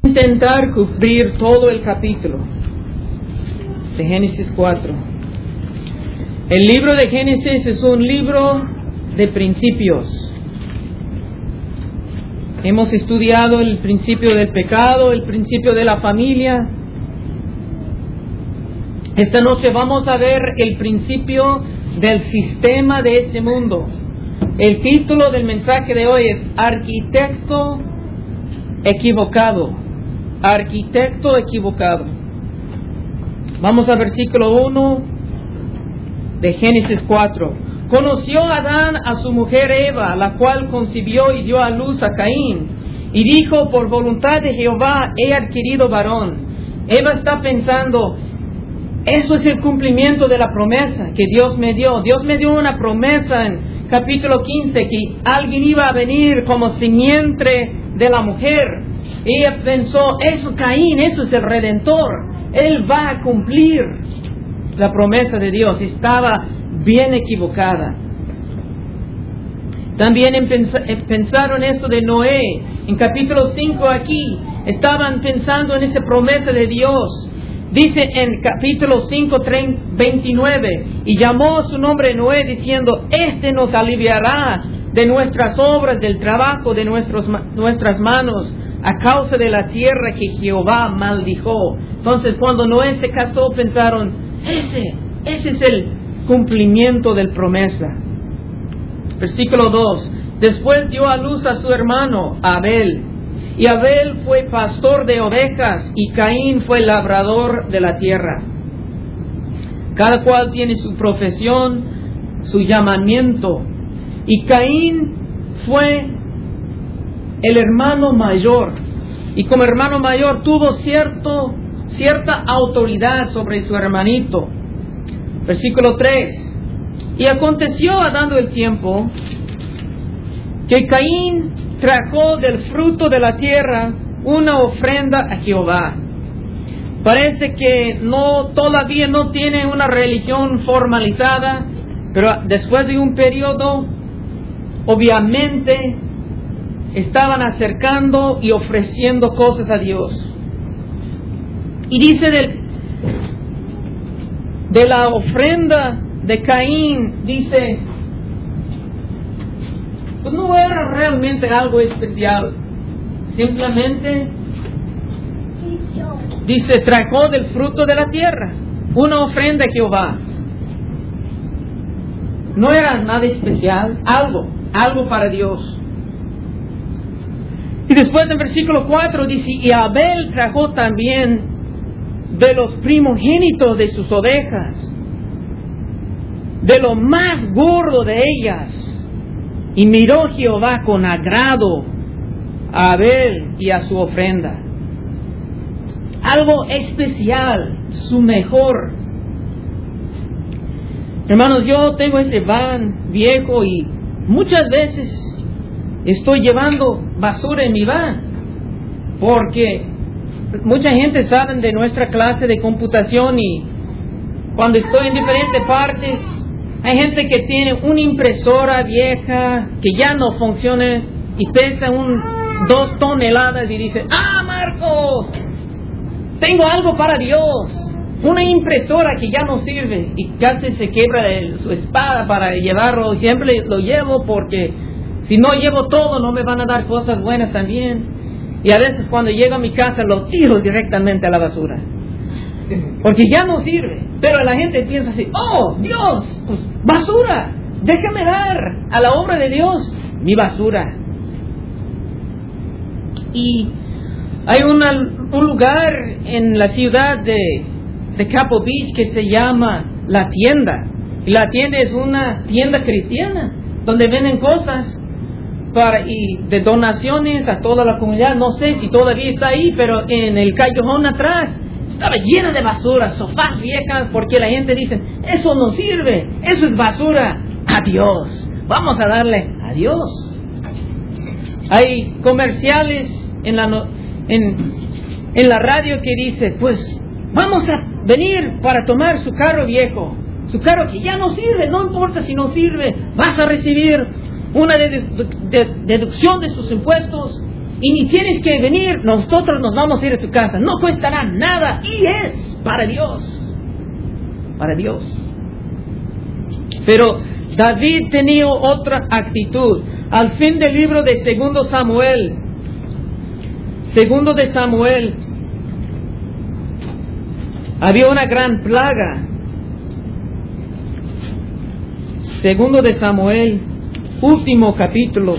Intentar cubrir todo el capítulo de Génesis 4. El libro de Génesis es un libro de principios. Hemos estudiado el principio del pecado, el principio de la familia. Esta noche vamos a ver el principio del sistema de este mundo. El título del mensaje de hoy es Arquitecto equivocado. Arquitecto equivocado. Vamos al versículo 1 de Génesis 4. Conoció Adán a su mujer Eva, la cual concibió y dio a luz a Caín. Y dijo, por voluntad de Jehová he adquirido varón. Eva está pensando, eso es el cumplimiento de la promesa que Dios me dio. Dios me dio una promesa en capítulo 15, que alguien iba a venir como simiente de la mujer. Ella pensó, eso Caín, eso es el Redentor. Él va a cumplir la promesa de Dios. Estaba bien equivocada. También pensaron esto de Noé. En capítulo 5 aquí, estaban pensando en esa promesa de Dios. Dice en capítulo 5, 29, y llamó su nombre Noé diciendo, este nos aliviará de nuestras obras, del trabajo de nuestras manos, a causa de la tierra que Jehová maldijo. Entonces cuando Noé se casó pensaron, ese es el cumplimiento del promesa. Versículo 2. Después dio a luz a su hermano Abel. Y Abel fue pastor de ovejas y Caín fue labrador de la tierra. Cada cual tiene su profesión, su llamamiento. Y Caín fue el hermano mayor. Y como hermano mayor tuvo cierta autoridad sobre su hermanito. Versículo 3. Y aconteció, dando el tiempo, que Caín trajo del fruto de la tierra una ofrenda a Jehová. Parece que todavía no tiene una religión formalizada, pero después de un periodo, obviamente, estaban acercando y ofreciendo cosas a Dios. Y dice de la ofrenda de Caín, dice, pues no era realmente algo especial. Simplemente, dice, trajo del fruto de la tierra una ofrenda a Jehová. No era nada especial, algo para Dios. Y después en versículo 4 dice, y Abel trajo también de los primogénitos de sus ovejas, de lo más gordo de ellas. Y miró Jehová con agrado a Abel y a su ofrenda. Algo especial, su mejor. Hermanos, yo tengo ese van viejo y muchas veces estoy llevando basura en mi van, porque mucha gente sabe de nuestra clase de computación y cuando estoy en diferentes partes, hay gente que tiene una impresora vieja que ya no funciona y pesa 2 toneladas y dice, Marco, tengo algo para Dios, una impresora que ya no sirve, y casi se quiebra su espada para llevarlo. Siempre lo llevo porque si no llevo todo no me van a dar cosas buenas también. Y a veces cuando llego a mi casa lo tiro directamente a la basura, porque ya no sirve. Pero la gente piensa así, Dios, pues basura, déjame dar a la obra de Dios mi basura. Y hay un lugar en la ciudad de Capo Beach que se llama La Tienda. Y la tienda es una tienda cristiana donde venden cosas y de donaciones a toda la comunidad. No sé si todavía está ahí, pero en el callejón atrás estaba llena de basura, sofás viejas, porque la gente dice, eso no sirve, eso es basura. Adiós, vamos a darle a Dios. Hay comerciales en la radio que dice, pues vamos a venir para tomar su carro viejo, su carro que ya no sirve, no importa si no sirve, vas a recibir una deducción de sus impuestos y ni tienes que venir, nosotros nos vamos a ir a tu casa, no costará nada, y es para Dios, para Dios. Pero David tenía otra actitud. Al fin del libro de Segundo de Samuel, había una gran plaga. Segundo de Samuel, último capítulo.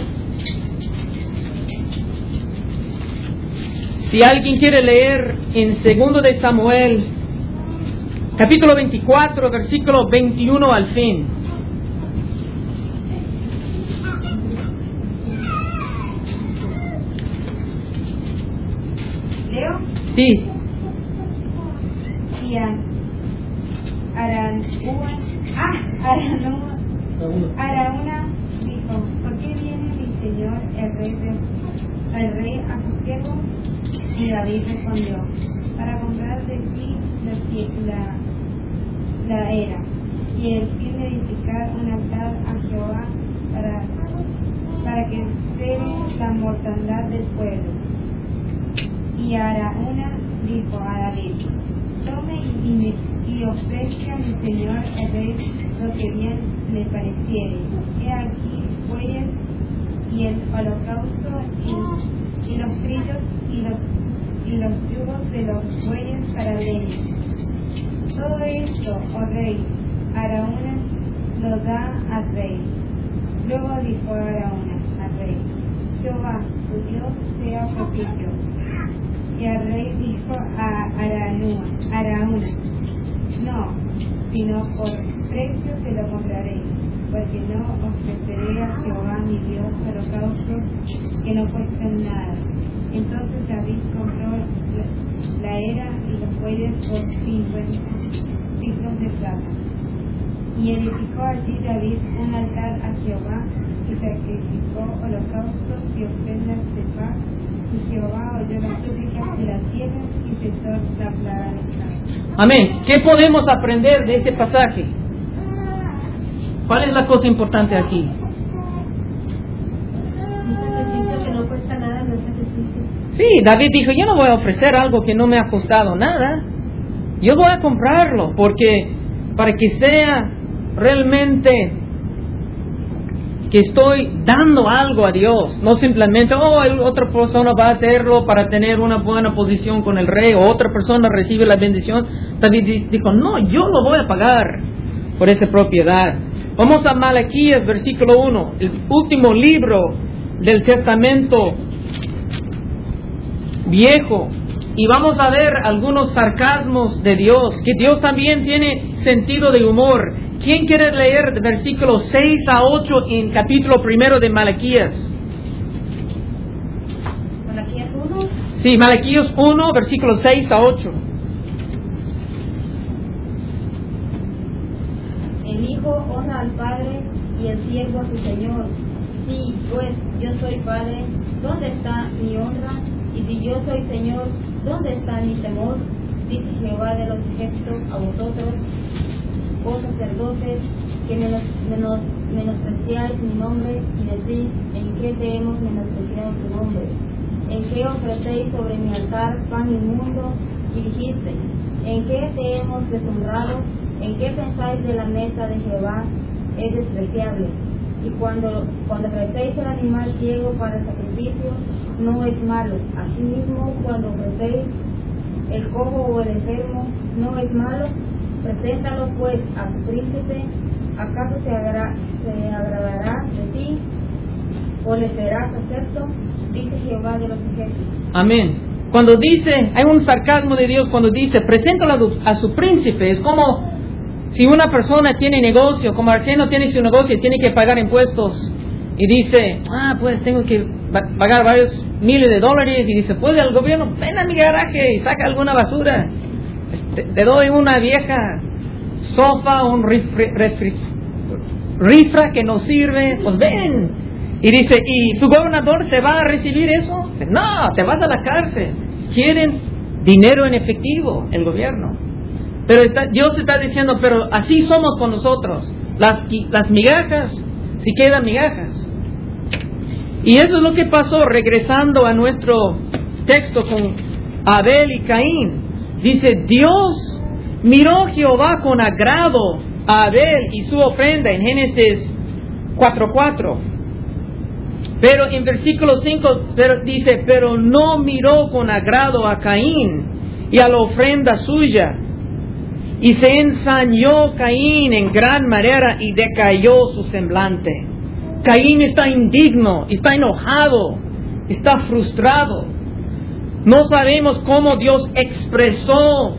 Si alguien quiere leer en Segundo de Samuel, capítulo 24, versículo 21 al fin. ¿Leo? Sí. Y Araúna dijo: ¿por qué viene mi señor el rey a su siervo? Y David respondió: para comprar de ti la era, y el fin de edificar un altar a Jehová para que cese la mortandad del pueblo. Y Araúna dijo a David: tome y ofrezca a mi señor el rey lo que bien le pareciere. He aquí bueyes y el holocausto y los trillos y los yugos de los bueyes para leña. Todo esto, oh rey, Araúna lo da al rey. Luego dijo Araúna al rey: Jehová, tu Dios, sea propicio. Y el rey dijo a Araúna: no, sino por precio te lo compraré, porque no ofreceré a Jehová mi Dios holocaustos que no cuesten nada. Entonces David compró la era y los bueyes por 50 ciclos de plata. Y edificó allí David un altar a Jehová y sacrificó holocaustos y ofrendas de paz. Y Jehová oyó las súplicas de la tierra y cesó la plaga de Israel. Amén. ¿Qué podemos aprender de ese pasaje? ¿Cuál es la cosa importante aquí? Un sacrificio que no cuesta nada, no es sacrificio. Sí, David dijo: yo no voy a ofrecer algo que no me ha costado nada. Yo voy a comprarlo porque para que sea realmente que estoy dando algo a Dios, no simplemente otra persona va a hacerlo para tener una buena posición con el rey, o otra persona recibe la bendición. David dijo: no, yo lo voy a pagar por esa propiedad. Vamos a Malaquías, versículo 1, el último libro del Testamento Viejo, y vamos a ver algunos sarcasmos de Dios, que Dios también tiene sentido de humor. ¿Quién quiere leer versículos 6 a 8 en capítulo 1 de Malaquías? ¿Malaquías 1? Sí, Malaquías 1, versículos 6 a 8. El hijo honra al padre y el siervo a su señor. Sí, pues yo soy padre, ¿dónde está mi honra? Y si yo soy señor, ¿dónde está mi temor? Dice Jehová de los ejércitos a vosotros, oh sacerdotes, que menospreciáis mi nombre, y decís: ¿en qué te hemos menospreciado tu nombre? ¿En qué ofrecéis sobre mi altar pan inmundo? Y dijisteis: ¿en qué te hemos deshonrado? ¿En qué pensáis de la mesa de Jehová? Es despreciable. Y cuando ofrecéis el animal ciego para el sacrificio, no es malo. Asimismo, cuando ofrecéis el cojo o el enfermo, no es malo. Preséntalo pues a tu príncipe. ¿Acaso se agradará de ti o le serás acepto? Dice Jehová de los ejércitos. Amén. Cuando dice, hay un sarcasmo de Dios cuando dice: preséntalo a su príncipe. Es como si una persona tiene negocio, como Arseno tiene su negocio y tiene que pagar impuestos, y dice: pues tengo que pagar varios miles de dólares, y dice: pues el gobierno, ven a mi garaje y saca alguna basura, te doy una vieja sofa, un rifra que no sirve, pues ven. Y dice: ¿y su gobernador se va a recibir eso? Dice: no, te vas a la cárcel. Quieren dinero en efectivo, el gobierno. Pero Dios está diciendo: pero así somos con nosotros. Las migajas, si quedan migajas. Y eso es lo que pasó, regresando a nuestro texto con Abel y Caín. Dice, Dios miró Jehová con agrado a Abel y su ofrenda en Génesis 4:4. Pero en versículo 5 dice, pero no miró con agrado a Caín y a la ofrenda suya. Y se ensañó Caín en gran manera y decayó su semblante. Caín está indigno, está enojado, está frustrado. No sabemos cómo Dios expresó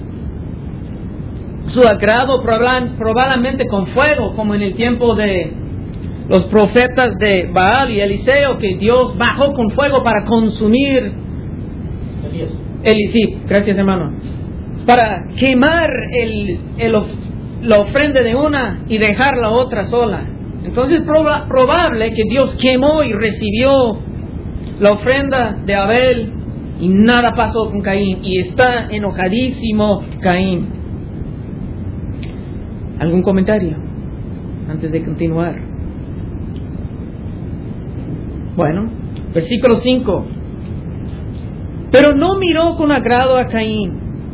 su agrado, probablemente con fuego, como en el tiempo de los profetas de Baal y Eliseo, que Dios bajó con fuego para consumir. Sí, gracias hermano. Para quemar la ofrenda de una y dejar la otra sola. Entonces es probable que Dios quemó y recibió la ofrenda de Abel y nada pasó con Caín. Y está enojadísimo Caín. ¿Algún comentario antes de continuar? Bueno, versículo 5. Pero no miró con agrado a Caín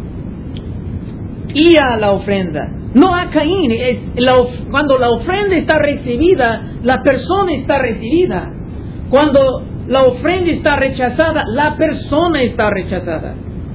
y a la ofrenda. No a Caín. Cuando la ofrenda está recibida, la persona está recibida. Cuando la ofrenda está rechazada, la persona está rechazada.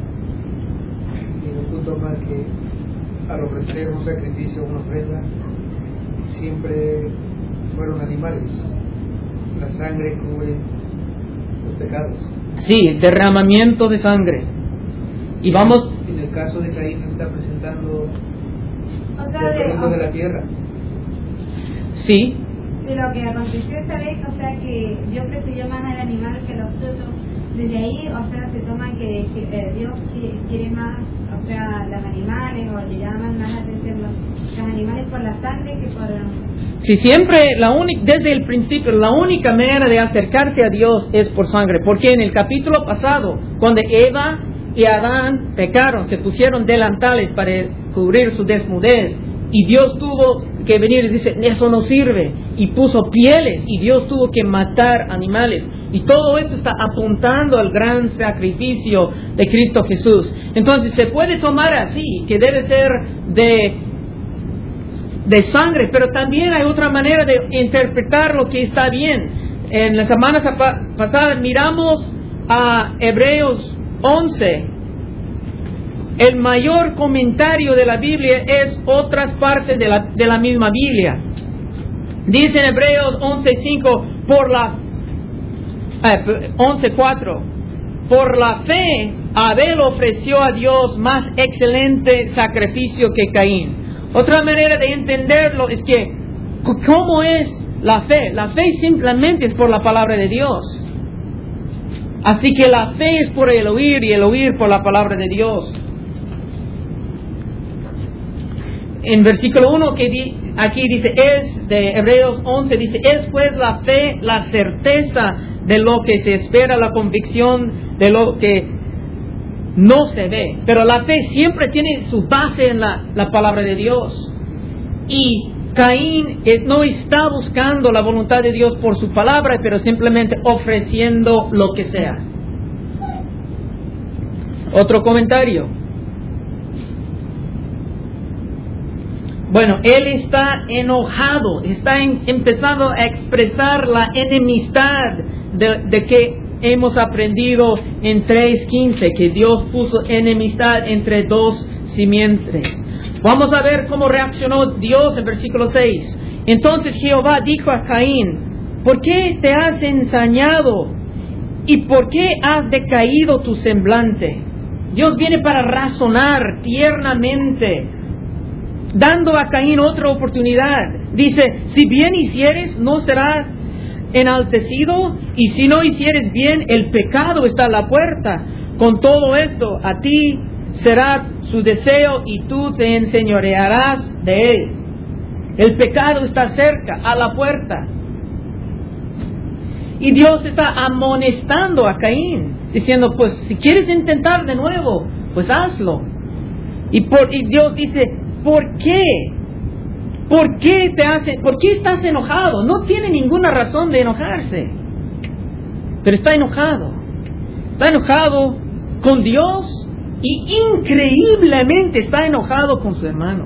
Y un punto más, que al ofrecer un sacrificio, una ofrenda, siempre fueron animales. La sangre cubre los pecados. Sí, derramamiento de sangre. Y vamos. En el caso de Caín está presentando O sea, de la tierra. Sí. De lo que aconteció esta vez, o sea que Dios prefirió más al animal que los frutos. Desde ahí, o sea, se toma que Dios quiere más, o sea, los animales, o le llaman más la atención los animales por la sangre que por... Si siempre, desde el principio, la única manera de acercarse a Dios es por sangre. Porque en el capítulo pasado, cuando Eva y Adán pecaron, se pusieron delantales para cubrir su desnudez, y Dios tuvo que venir y dice, eso no sirve, y puso pieles, y Dios tuvo que matar animales, y todo eso está apuntando al gran sacrificio de Cristo Jesús. Entonces se puede tomar así, que debe ser de sangre, pero también hay otra manera de interpretar lo que está bien. En las semanas pasadas miramos a Hebreos 11. El mayor comentario de la Biblia es otras partes de la misma Biblia. Dice en Hebreos 11:5, 11:4, por la fe Abel ofreció a Dios más excelente sacrificio que Caín. Otra manera de entenderlo es que, ¿cómo es la fe? La fe simplemente es por la palabra de Dios. Así que la fe es por el oír y el oír por la palabra de Dios. En versículo 1 aquí dice, es de Hebreos 11, dice, es pues la fe la certeza de lo que se espera, la convicción de lo que no se ve. Pero la fe siempre tiene su base en la palabra de Dios. Y Caín no está buscando la voluntad de Dios por su palabra, pero simplemente ofreciendo lo que sea. Otro comentario. Bueno, él está enojado, está empezando a expresar la enemistad de que hemos aprendido en 3:15, que Dios puso enemistad entre dos simientes. Vamos a ver cómo reaccionó Dios en versículo 6. Entonces Jehová dijo a Caín, ¿por qué te has ensañado? ¿Y por qué has decaído tu semblante? Dios viene para razonar tiernamente, dando a Caín otra oportunidad. Dice, si bien hicieres, no serás enaltecido, y si no hicieres bien, el pecado está a la puerta. Con todo esto, a ti será su deseo, y tú te enseñorearás de él. El pecado está cerca, a la puerta. Y Dios está amonestando a Caín, diciendo, pues si quieres intentar de nuevo, pues hazlo. Y Dios dice, ¿por qué? ¿Por qué estás enojado? No tiene ninguna razón de enojarse. Pero está enojado. Está enojado con Dios y increíblemente está enojado con su hermano.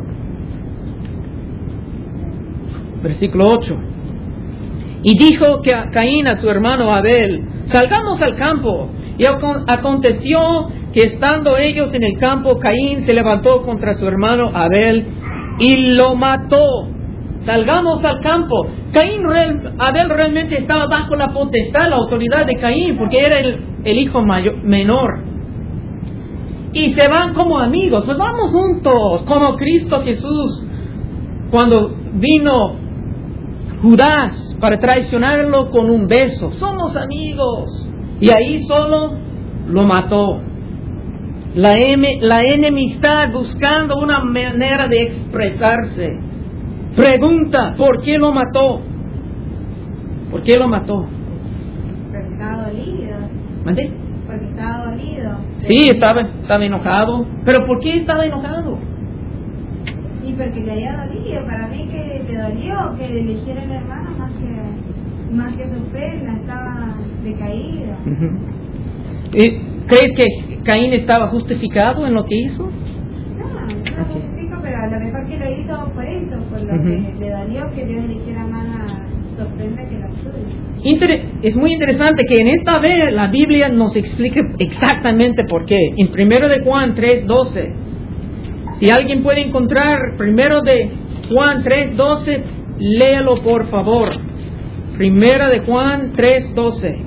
Versículo 8. Y dijo que a Caín, a su hermano Abel, salgamos al campo. Y aconteció que estando ellos en el campo, Caín se levantó contra su hermano Abel y lo mató. Salgamos al campo. Abel realmente estaba bajo la potestad, la autoridad de Caín, porque era el hijo menor. Y se van como amigos. Pues vamos juntos, como Cristo Jesús, cuando vino Judas para traicionarlo con un beso. Somos amigos. Y ahí solo lo mató. La enemistad buscando una manera de expresarse. Pregunta, ¿por qué lo mató? ¿Por qué lo mató? Porque estaba dolido. ¿Mande? Porque estaba dolido. Sí, estaba enojado. ¿Pero por qué estaba enojado? Sí, porque le había dolido. Para mí que le dolió que le eligiera el hermano más que su pena. Estaba decaída. ¿Crees que Caín estaba justificado en lo que hizo? No justifico, pero a lo mejor que lo hizo por eso, por lo que le dolió que Dios eligiera más a su ofrenda que la suya. Es muy interesante que en esta vez la Biblia nos explique exactamente por qué. En 1 de Juan 3:12, si alguien puede encontrar 1 de Juan 3:12, léalo por favor. 1 de Juan 3:12.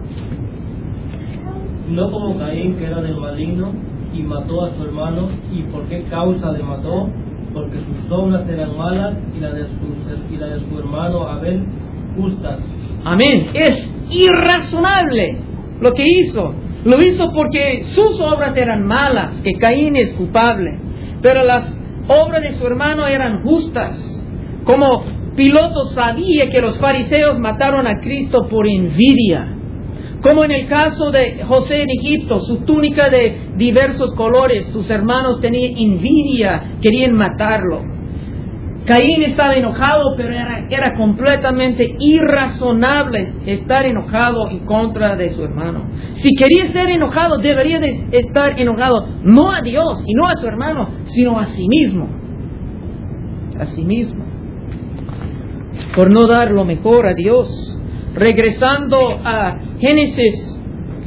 No como Caín, que era del maligno, y mató a su hermano. ¿Y por qué causa le mató? Porque sus obras eran malas y la de su hermano Abel justas. Amén. Es irrazonable lo que hizo. Lo hizo porque sus obras eran malas, que Caín es culpable. Pero las obras de su hermano eran justas. Como Pilato sabía que los fariseos mataron a Cristo por envidia. Como en el caso de José en Egipto, su túnica de diversos colores, sus hermanos tenían envidia, querían matarlo. Caín estaba enojado, pero era completamente irrazonable estar enojado en contra de su hermano. Si quería ser enojado, debería de estar enojado no a Dios y no a su hermano, sino a sí mismo. A sí mismo. Por no dar lo mejor a Dios. Regresando a Génesis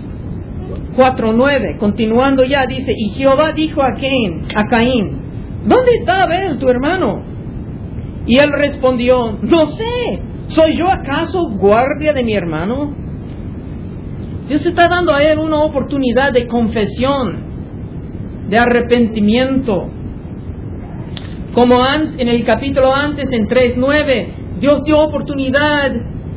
4:9, continuando ya, dice, y Jehová dijo a Caín, ¿dónde está Abel, tu hermano? Y él respondió, no sé, ¿soy yo acaso guardia de mi hermano? Dios está dando a él una oportunidad de confesión, de arrepentimiento. Como en el capítulo antes, en 3:9, Dios dio oportunidad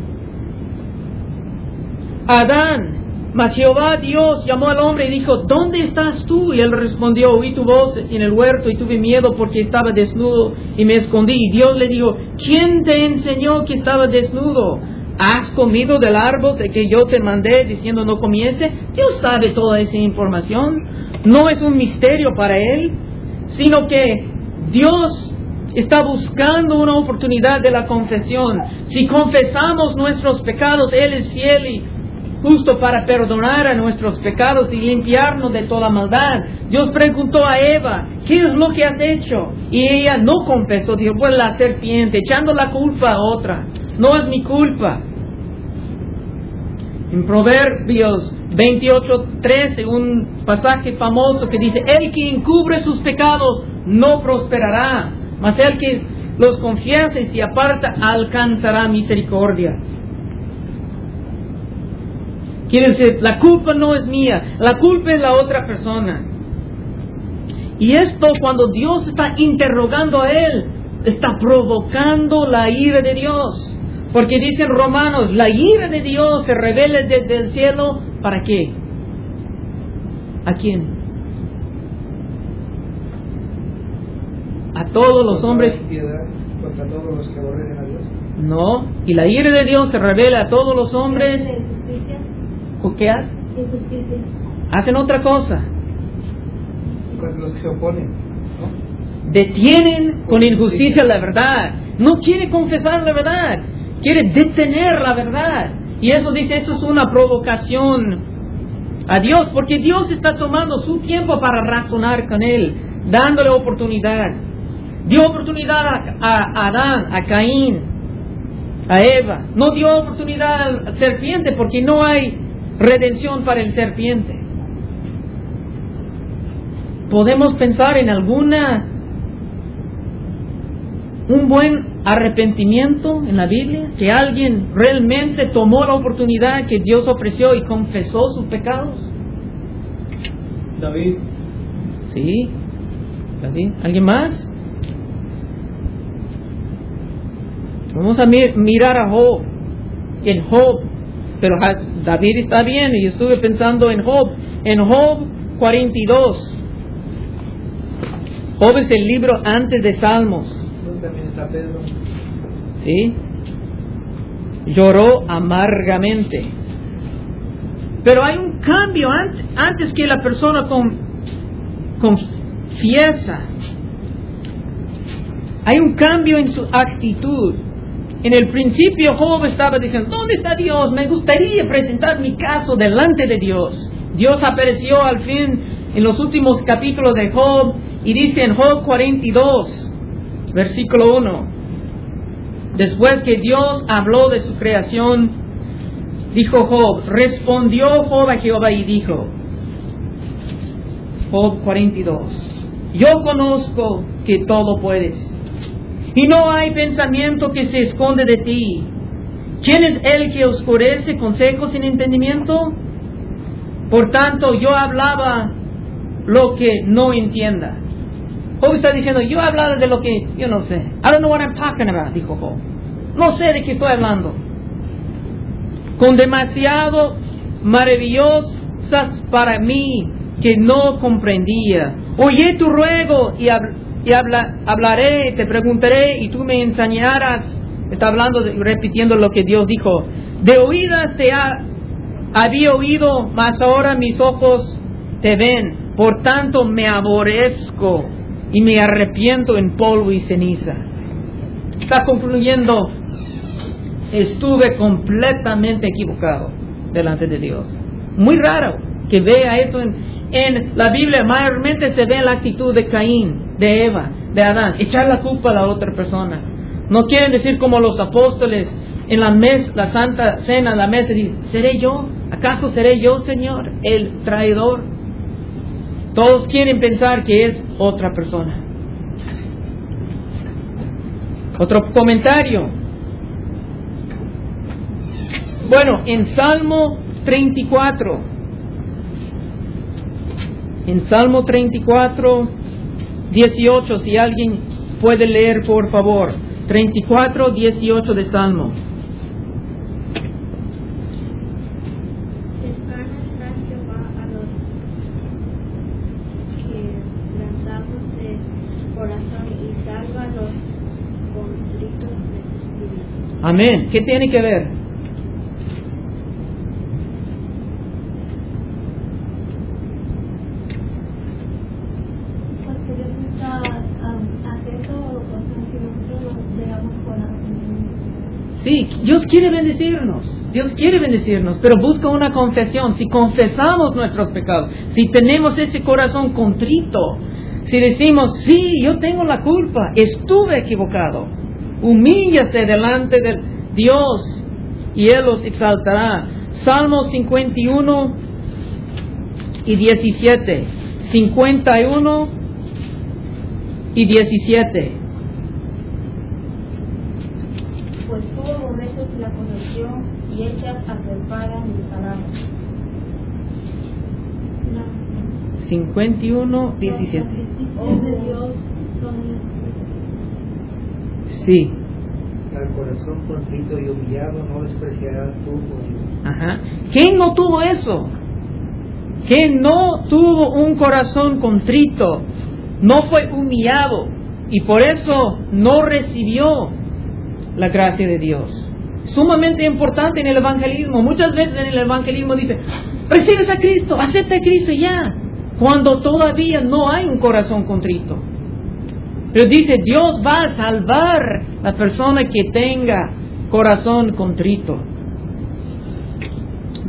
a Adán. Mas Jehová Dios llamó al hombre y dijo, ¿dónde estás tú? Y él respondió, oí tu voz en el huerto y tuve miedo porque estaba desnudo y me escondí. Y Dios le dijo, ¿quién te enseñó que estaba desnudo? ¿Has comido del árbol de que yo te mandé diciendo no comiese? Dios sabe toda esa información. No es un misterio para él, sino que Dios está buscando una oportunidad de la confesión. Si confesamos nuestros pecados, Él es fiel y justo para perdonar a nuestros pecados y limpiarnos de toda maldad. Dios preguntó a Eva, ¿qué es lo que has hecho? Y ella no confesó, dijo, pues la serpiente, echando la culpa a otra. No es mi culpa. En Proverbios 28:13, un pasaje famoso que dice, el que encubre sus pecados no prosperará, mas el que los confiesa y se aparta alcanzará misericordia. Quiere decir, la culpa no es mía, la culpa es la otra persona. Y esto, cuando Dios está interrogando a él, está provocando la ira de Dios. Porque dicen Romanos, la ira de Dios se revela desde el cielo, ¿para qué? ¿A quién? A todos los hombres. Contra todos los que aborrecen a Dios. No, y la ira de Dios se revela a todos los hombres. ¿Qué hacen? Hacen otra cosa. Los que se oponen, ¿no? Detienen con injusticia la verdad. No quiere confesar la verdad. Quiere detener la verdad. Y eso dice, eso es una provocación a Dios, porque Dios está tomando su tiempo para razonar con él, dándole oportunidad. Dio oportunidad a Adán, a Caín, a Eva. No dio oportunidad al serpiente porque no hay redención para el serpiente. Podemos pensar en un buen arrepentimiento en la Biblia, que alguien realmente tomó la oportunidad que Dios ofreció y confesó sus pecados. David. Sí, David. ¿Alguien más? Vamos a mirar a Job. En Job, pero David está bien, y yo estuve pensando en Job. En Job 42. Job es el libro antes de Salmos. También está Pedro. ¿Sí? Lloró amargamente. Pero hay un cambio antes que la persona confiesa. Hay un cambio en su actitud. En el principio Job estaba diciendo, ¿dónde está Dios? Me gustaría presentar mi caso delante de Dios. Dios apareció al fin en los últimos capítulos de Job y dice en Job 42, versículo 1, después que Dios habló de su creación, dijo Job, respondió Job a Jehová y dijo, Job 42, yo conozco que todo puedes, y no hay pensamiento que se esconde de ti. ¿Quién es el que oscurece consejos sin entendimiento? Por tanto, yo hablaba lo que no entienda. Job está diciendo, yo hablaba de lo que yo no sé. I don't know what I'm talking about, dijo Job. No sé de qué estoy hablando. Con demasiado maravillosas para mí que no comprendía. Oye tu ruego y hablaré, te preguntaré y tú me enseñarás. Está hablando, repitiendo lo que Dios dijo. De oídas te había oído, mas ahora mis ojos te ven. Por tanto me aborrezco y me arrepiento en polvo y ceniza. Está concluyendo, estuve completamente equivocado delante de Dios. Muy raro que vea eso en la Biblia. Mayormente se ve la actitud de Caín, de Eva, de Adán, echar la culpa a la otra persona. No quieren decir como los apóstoles en la Santa Cena, la mesa, dicen, ¿seré yo? ¿Acaso seré yo, Señor, el traidor? Todos quieren pensar que es otra persona. Otro comentario. Bueno, en Salmo 34. En Salmo 34, 18, si alguien puede leer, por favor. 34, 18 de Salmo. Amén. ¿Qué tiene que ver? Porque Dios está haciendo cosas que nosotros nos dejamos con. Sí, Dios quiere bendecirnos. Dios quiere bendecirnos, pero busca una confesión. Si confesamos nuestros pecados, si tenemos ese corazón contrito, si decimos, sí, yo tengo la culpa, estuve equivocado. Humíllase delante de Dios y Él los exaltará. Salmo 51 y 17. 51 y 17. Pues tú aborreces la corrección y echas a tu espada mis palabras. 51, 17. Ojos de Dios son. Sí. Al corazón contrito y humillado no despreciarás tú, oh Dios. Ajá. ¿Quién no tuvo eso? ¿Quién no tuvo un corazón contrito? No fue humillado y por eso no recibió la gracia de Dios. Sumamente importante en el evangelismo. Muchas veces en el evangelismo dice, recibes a Cristo, acepta a Cristo y ya. Cuando todavía no hay un corazón contrito. Pero dice, Dios va a salvar a la persona que tenga corazón contrito.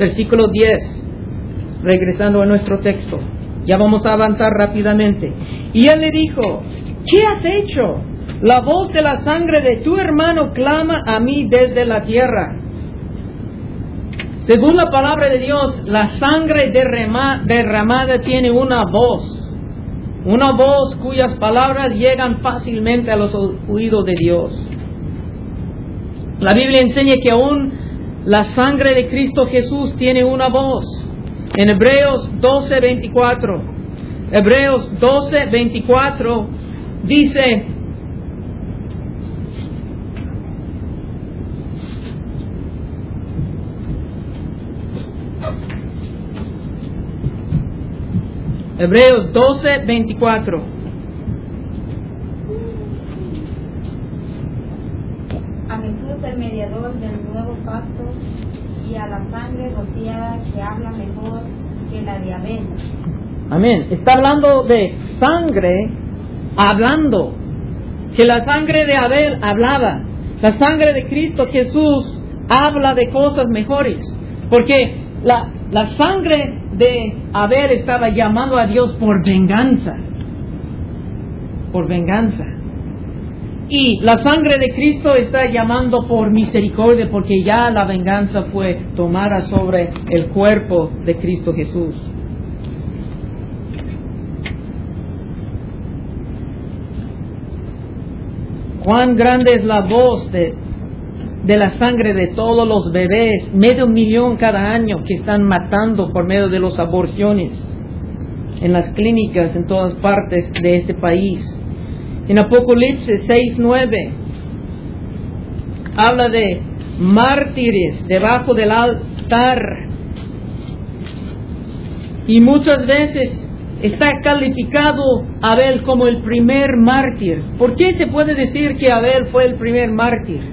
versículo 10, regresando a nuestro texto. Ya vamos a avanzar rápidamente. Y él le dijo, ¿qué has hecho? La voz de la sangre de tu hermano clama a mí desde la tierra. Según la palabra de Dios, la sangre derramada tiene una voz cuyas palabras llegan fácilmente a los oídos de Dios. La Biblia enseña que aún la sangre de Cristo Jesús tiene una voz. En Hebreos 12:24, Hebreos 12:24 dice, Hebreos 12:24. A Jesús el mediador del nuevo pacto y a la sangre rociada que habla mejor que la de Abel. Amén. Está hablando de sangre, hablando. Que la sangre de Abel hablaba. La sangre de Cristo Jesús habla de cosas mejores. Porque la sangre de Abel estaba llamando a Dios por venganza. Por venganza. Y la sangre de Cristo está llamando por misericordia, porque ya la venganza fue tomada sobre el cuerpo de Cristo Jesús. Cuán grande es la voz de la sangre de todos los bebés, 500,000 cada año que están matando por medio de las aborciones en las clínicas en todas partes de este país. En Apocalipsis 6:9 habla de mártires debajo del altar, y muchas veces está calificado Abel como el primer mártir. ¿Por qué se puede decir que Abel fue el primer mártir?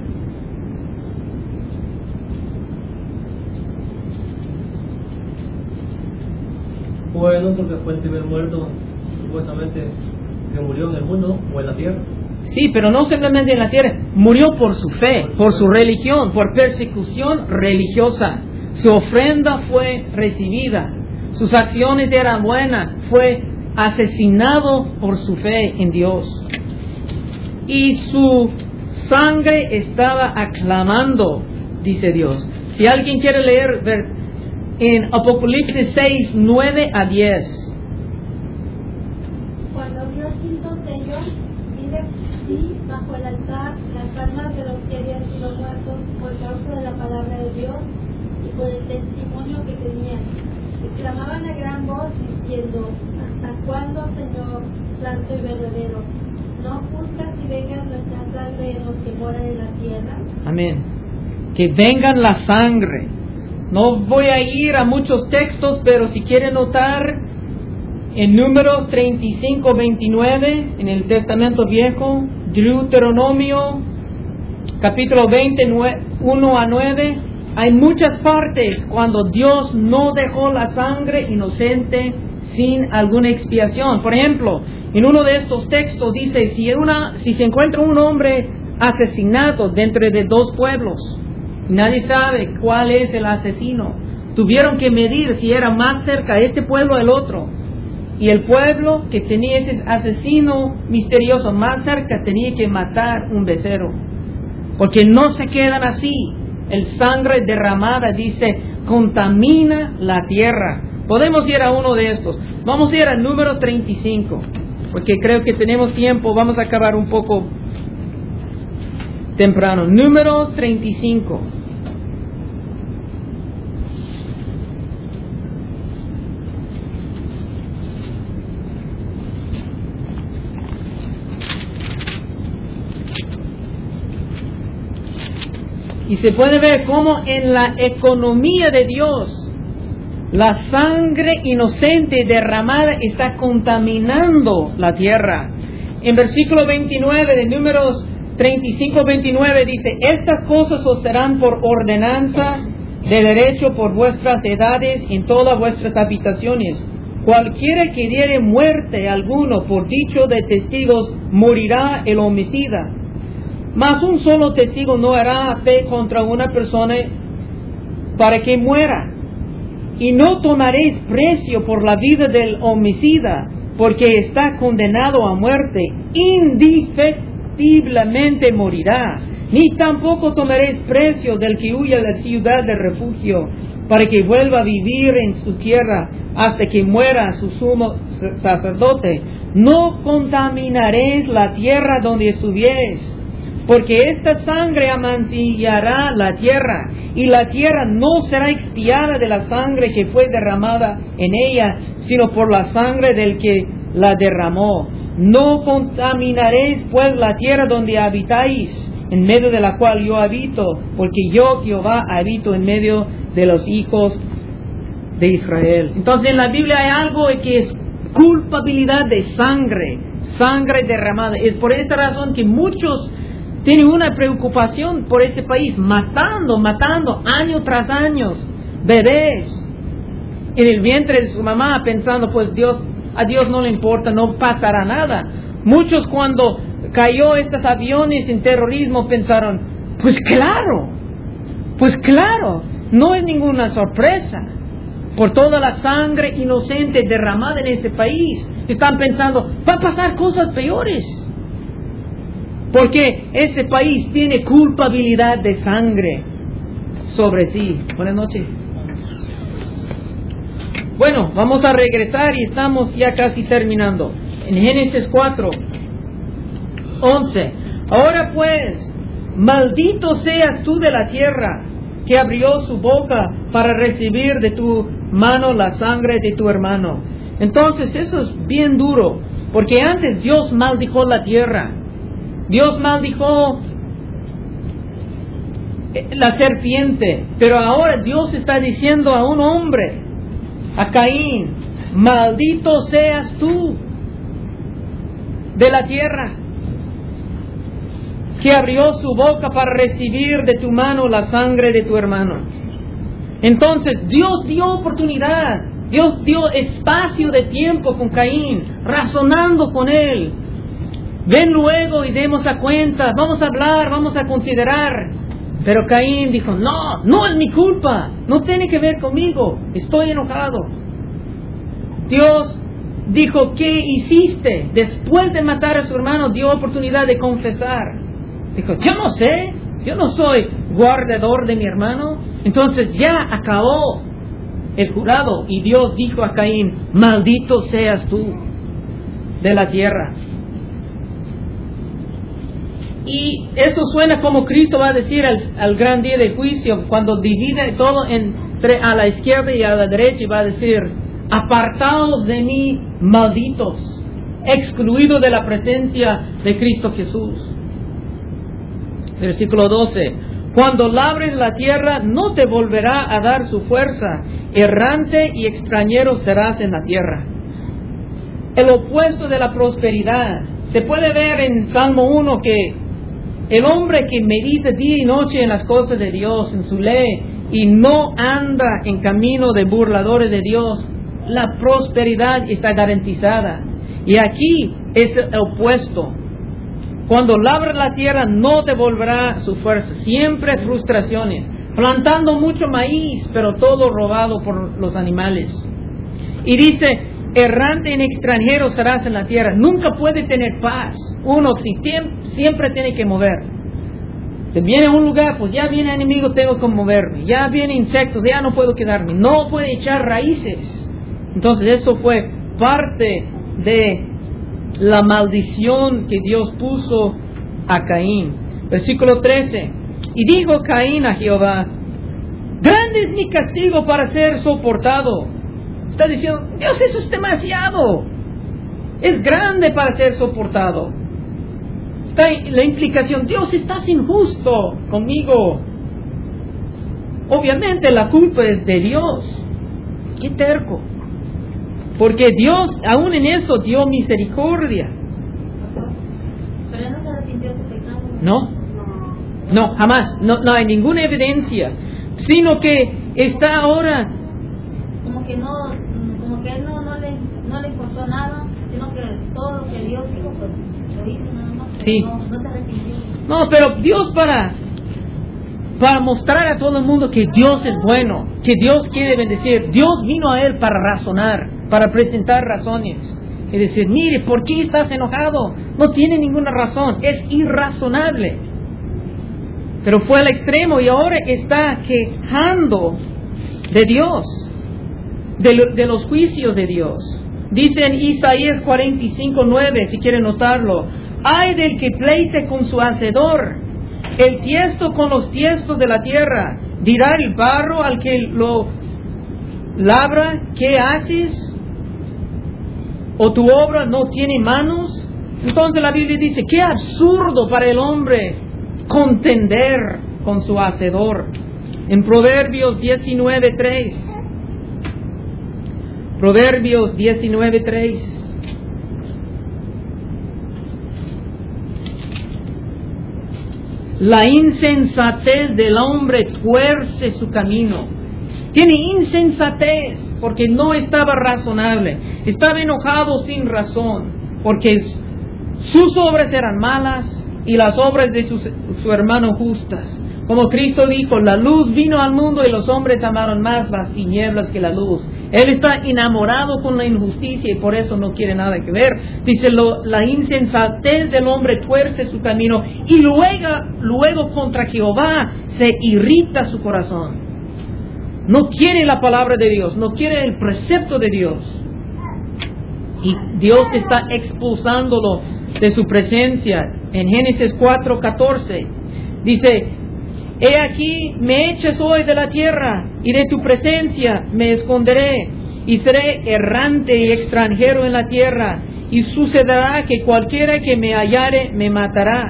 Bueno, porque fue el primer muerto, supuestamente, que murió en el mundo o en la tierra. Sí, pero no simplemente en la tierra. Murió por su fe, por su religión, por persecución religiosa. Su ofrenda fue recibida. Sus acciones eran buenas. Fue asesinado por su fe en Dios. Y su sangre estaba aclamando, dice Dios. Si alguien quiere leer en Apocalipsis 6:9-10. Cuando vio el quinto sello, vi bajo el altar las almas de los que habían sido muertos por causa de la palabra de Dios y por el testimonio que tenían. Y clamaban a gran voz diciendo, ¿hasta cuándo, Señor, santo y verdadero? ¿No juzgas que venga nuestra sangre en los que moran en la tierra? Amén. Que vengan la sangre. No voy a ir a muchos textos, pero si quieren notar, en Números 35-29, en el Testamento Viejo, Deuteronomio, capítulo 20, 1-9, hay muchas partes cuando Dios no dejó la sangre inocente sin alguna expiación. Por ejemplo, en uno de estos textos dice, si se encuentra un hombre asesinado dentro de dos pueblos, nadie sabe cuál es el asesino. Tuvieron que medir si era más cerca este pueblo o el otro. Y el pueblo que tenía ese asesino misterioso más cerca tenía que matar un becerro. Porque no se quedan así. El sangre derramada, dice, contamina la tierra. Podemos ir a uno de estos. Vamos a ir al número 35. Porque creo que tenemos tiempo. Vamos a acabar un poco temprano. Número 35. Y se puede ver cómo en la economía de Dios, la sangre inocente derramada está contaminando la tierra. En versículo 29 de Números 35-29 dice, estas cosas os serán por ordenanza de derecho por vuestras edades en todas vuestras habitaciones. Cualquiera que diere muerte a alguno por dicho de testigos, morirá el homicida. Mas un solo testigo no hará fe contra una persona para que muera. y no tomaréis precio por la vida del homicida, porque está condenado a muerte, indefectiblemente morirá. Ni tampoco tomaréis precio del que huye a la ciudad de refugio, para que vuelva a vivir en su tierra hasta que muera su sumo sacerdote. No contaminaréis la tierra donde estuviereis, porque esta sangre amancillará la tierra, y la tierra no será expiada de la sangre que fue derramada en ella, sino por la sangre del que la derramó. No contaminaréis pues la tierra donde habitáis, en medio de la cual yo habito, porque yo, Jehová, habito en medio de los hijos de Israel. Entonces en la Biblia hay algo que es culpabilidad de sangre, sangre derramada. Es por esa razón que muchos tienen una preocupación por ese país, matando año tras año, bebés en el vientre de su mamá, pensando pues a Dios no le importa, no pasará nada. Muchos cuando cayó estos aviones en terrorismo pensaron, pues claro, no es ninguna sorpresa por toda la sangre inocente derramada en ese país. Están pensando, va a pasar cosas peores, porque ese país tiene culpabilidad de sangre sobre sí. Buenas noches. Bueno, vamos a regresar y estamos ya casi terminando. En Génesis 4:11. Ahora pues, maldito seas tú de la tierra, que abrió su boca para recibir de tu mano la sangre de tu hermano. Entonces eso es bien duro, porque antes Dios maldijo la tierra. Dios maldijo la serpiente, pero ahora Dios está diciendo a un hombre, a Caín, maldito seas tú de la tierra, que abrió su boca para recibir de tu mano la sangre de tu hermano. Entonces Dios dio oportunidad, Dios dio espacio de tiempo con Caín, razonando con él. Ven luego y demos a cuenta, vamos a hablar, vamos a considerar. Pero Caín dijo, no es mi culpa, no tiene que ver conmigo, estoy enojado. Dios dijo, ¿qué hiciste? Después de matar a su hermano, dio oportunidad de confesar. Dijo, yo no sé, yo no soy guardador de mi hermano. Entonces ya acabó el jurado, y Dios dijo a Caín, maldito seas tú de la tierra. Y eso suena como Cristo va a decir al gran día de juicio, cuando divide todo entre a la izquierda y a la derecha, y va a decir, apartaos de mí, malditos, excluidos de la presencia de Cristo Jesús. Versículo 12. Cuando labres la tierra, no te volverá a dar su fuerza, errante y extranjero serás en la tierra. El opuesto de la prosperidad. Se puede ver en Salmo 1 que el hombre que medita día y noche en las cosas de Dios, en su ley, y no anda en camino de burladores de Dios, la prosperidad está garantizada. Y aquí es el opuesto. Cuando labras la tierra, no te volverá su fuerza. Siempre frustraciones. Plantando mucho maíz, pero todo robado por los animales. Y dice, errante en extranjero serás en la tierra. Nunca puede tener paz. Uno siempre tiene que mover. Se viene a un lugar, pues ya viene enemigo, tengo que moverme. Ya viene insectos, ya no puedo quedarme. No puede echar raíces. Entonces eso fue parte de la maldición que Dios puso a Caín. Versículo 13. Y dijo Caín a Jehová, grande es mi castigo para ser soportado. Está diciendo, Dios, eso es demasiado. Es grande para ser soportado. Está la implicación, Dios, estás injusto conmigo. Obviamente la culpa es de Dios. Qué terco. Porque Dios, aún en eso, dio misericordia. Pero él no se arrepintió de su pecado. No, jamás. No hay ninguna evidencia. Sino que está ahora... Como que él no le importó nada, sino que todo lo que Dios dijo, pues lo hizo nada más. Sí. No se arrepintió. No, pero Dios para mostrar a todo el mundo que Dios es bueno, que Dios quiere bendecir. Dios vino a él para razonar, para presentar razones. Y decir, mire, ¿por qué estás enojado? No tiene ninguna razón, es irrazonable. Pero fue al extremo y ahora está quejando de Dios, de los juicios de Dios. Dice en Isaías 45:9, si quieren notarlo: ay del que pleite con su hacedor, el tiesto con los tiestos de la tierra. Dirá el barro al que lo labra, ¿qué haces? ¿O tu obra no tiene manos? Entonces la Biblia dice, qué absurdo para el hombre contender con su hacedor. En Proverbios 19:3. Proverbios 19:3. La insensatez del hombre tuerce su camino. Tiene insensatez porque no estaba razonable. Estaba enojado sin razón porque sus obras eran malas y las obras de su hermano justas. Como Cristo dijo, la luz vino al mundo y los hombres amaron más las tinieblas que la luz. Él está enamorado con la injusticia y por eso no quiere nada que ver. Dice, la insensatez del hombre tuerce su camino y luego contra Jehová se irrita su corazón. No quiere la palabra de Dios, no quiere el precepto de Dios. Y Dios está expulsándolo de su presencia. En Génesis 4:14 dice, he aquí me echas hoy de la tierra y de tu presencia me esconderé y seré errante y extranjero en la tierra y sucederá que cualquiera que me hallare me matará.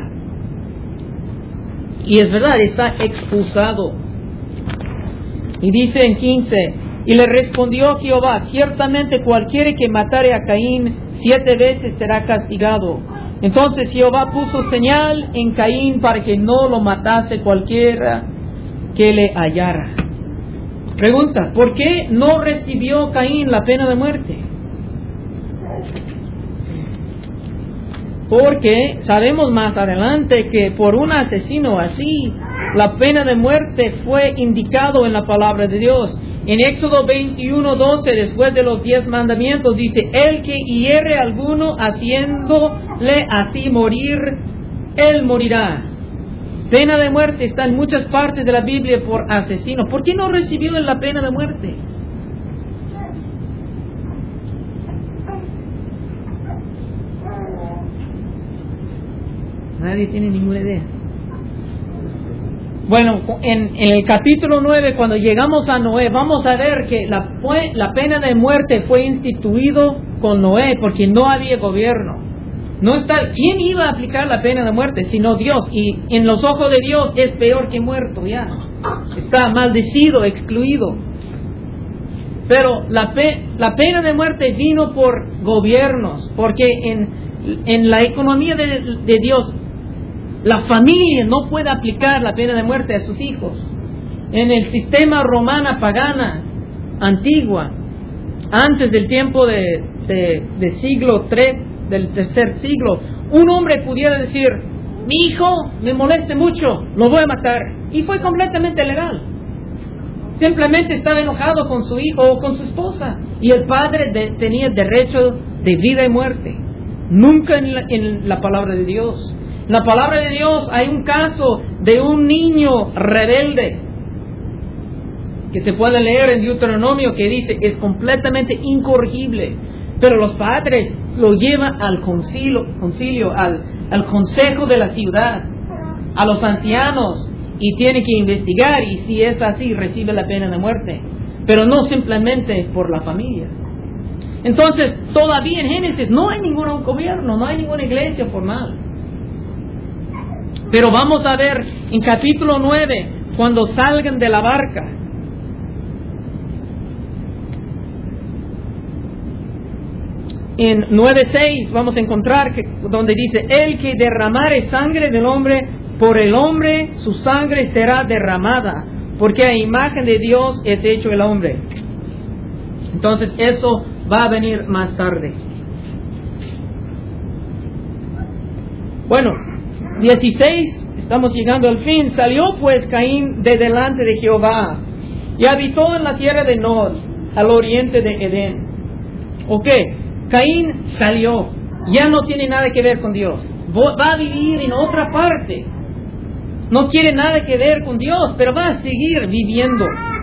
Y es verdad, está expulsado. Y dice en 15, y le respondió Jehová, ciertamente cualquiera que matare a Caín 7 veces será castigado. Entonces Jehová puso señal en Caín para que no lo matase cualquiera que le hallara. Pregunta, ¿por qué no recibió Caín la pena de muerte? Porque sabemos más adelante que por un asesino así, la pena de muerte fue indicado en la palabra de Dios. En Éxodo 21:12, después de los 10 mandamientos, dice, el que hiere a alguno haciéndole así morir, él morirá. Pena de muerte está en muchas partes de la Biblia por asesino. ¿Por qué no recibió la pena de muerte? Nadie tiene ninguna idea. Bueno, en el capítulo 9, cuando llegamos a Noé, vamos a ver que la pena de muerte fue instituido con Noé porque no había gobierno. ¿Quién iba a aplicar la pena de muerte sino Dios? Y en los ojos de Dios es peor que muerto ya. Está maldecido, excluido. Pero la pena de muerte vino por gobiernos, porque en la economía de Dios, la familia no puede aplicar la pena de muerte a sus hijos. En el sistema romana pagana antigua, antes del tiempo de siglo III, del tercer siglo, un hombre pudiera decir, mi hijo me moleste mucho, lo voy a matar. Y fue completamente legal. Simplemente estaba enojado con su hijo o con su esposa. Y el padre tenía derecho de vida y muerte. Nunca en la palabra de Dios. En la palabra de Dios hay un caso de un niño rebelde que se puede leer en Deuteronomio, que dice es completamente incorregible, pero los padres lo llevan al concilio, al consejo de la ciudad, a los ancianos, y tiene que investigar, y si es así recibe la pena de muerte, pero no simplemente por la familia. Entonces todavía en Génesis no hay ningún gobierno, no hay ninguna iglesia formal. Pero vamos a ver en capítulo 9, cuando salgan de la barca, en 9:6 vamos a encontrar donde dice, el que derramare sangre del hombre, por el hombre su sangre será derramada, porque a imagen de Dios es hecho el hombre. Entonces eso va a venir más tarde. Bueno, 16 estamos llegando al fin. Salió pues Caín de delante de Jehová y habitó en la tierra de Nod, al oriente de Edén. Ok, Caín salió, ya no tiene nada que ver con Dios, va a vivir en otra parte, no quiere nada que ver con Dios, pero va a seguir viviendo.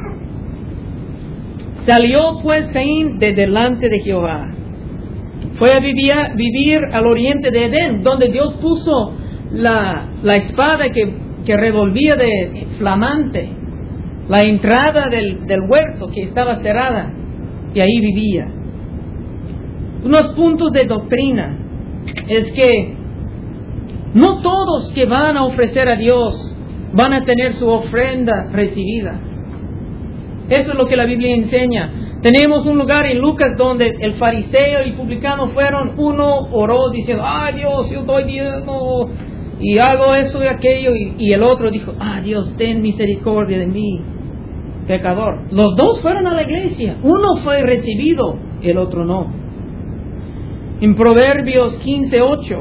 Salió pues Caín de delante de Jehová, fue a vivir al oriente de Edén, donde Dios puso la espada que revolvía de flamante, la entrada del huerto que estaba cerrada, y ahí vivía. Unos puntos de doctrina es que no todos que van a ofrecer a Dios van a tener su ofrenda recibida. Eso es lo que la Biblia enseña. Tenemos un lugar en Lucas donde el fariseo y el publicano fueron, uno oró diciendo, Dios, yo doy diezmo y hago eso y aquello, y el otro dijo, Dios, ten misericordia de mí, pecador. Los dos fueron a la iglesia, uno fue recibido, el otro no. En Proverbios 15:8,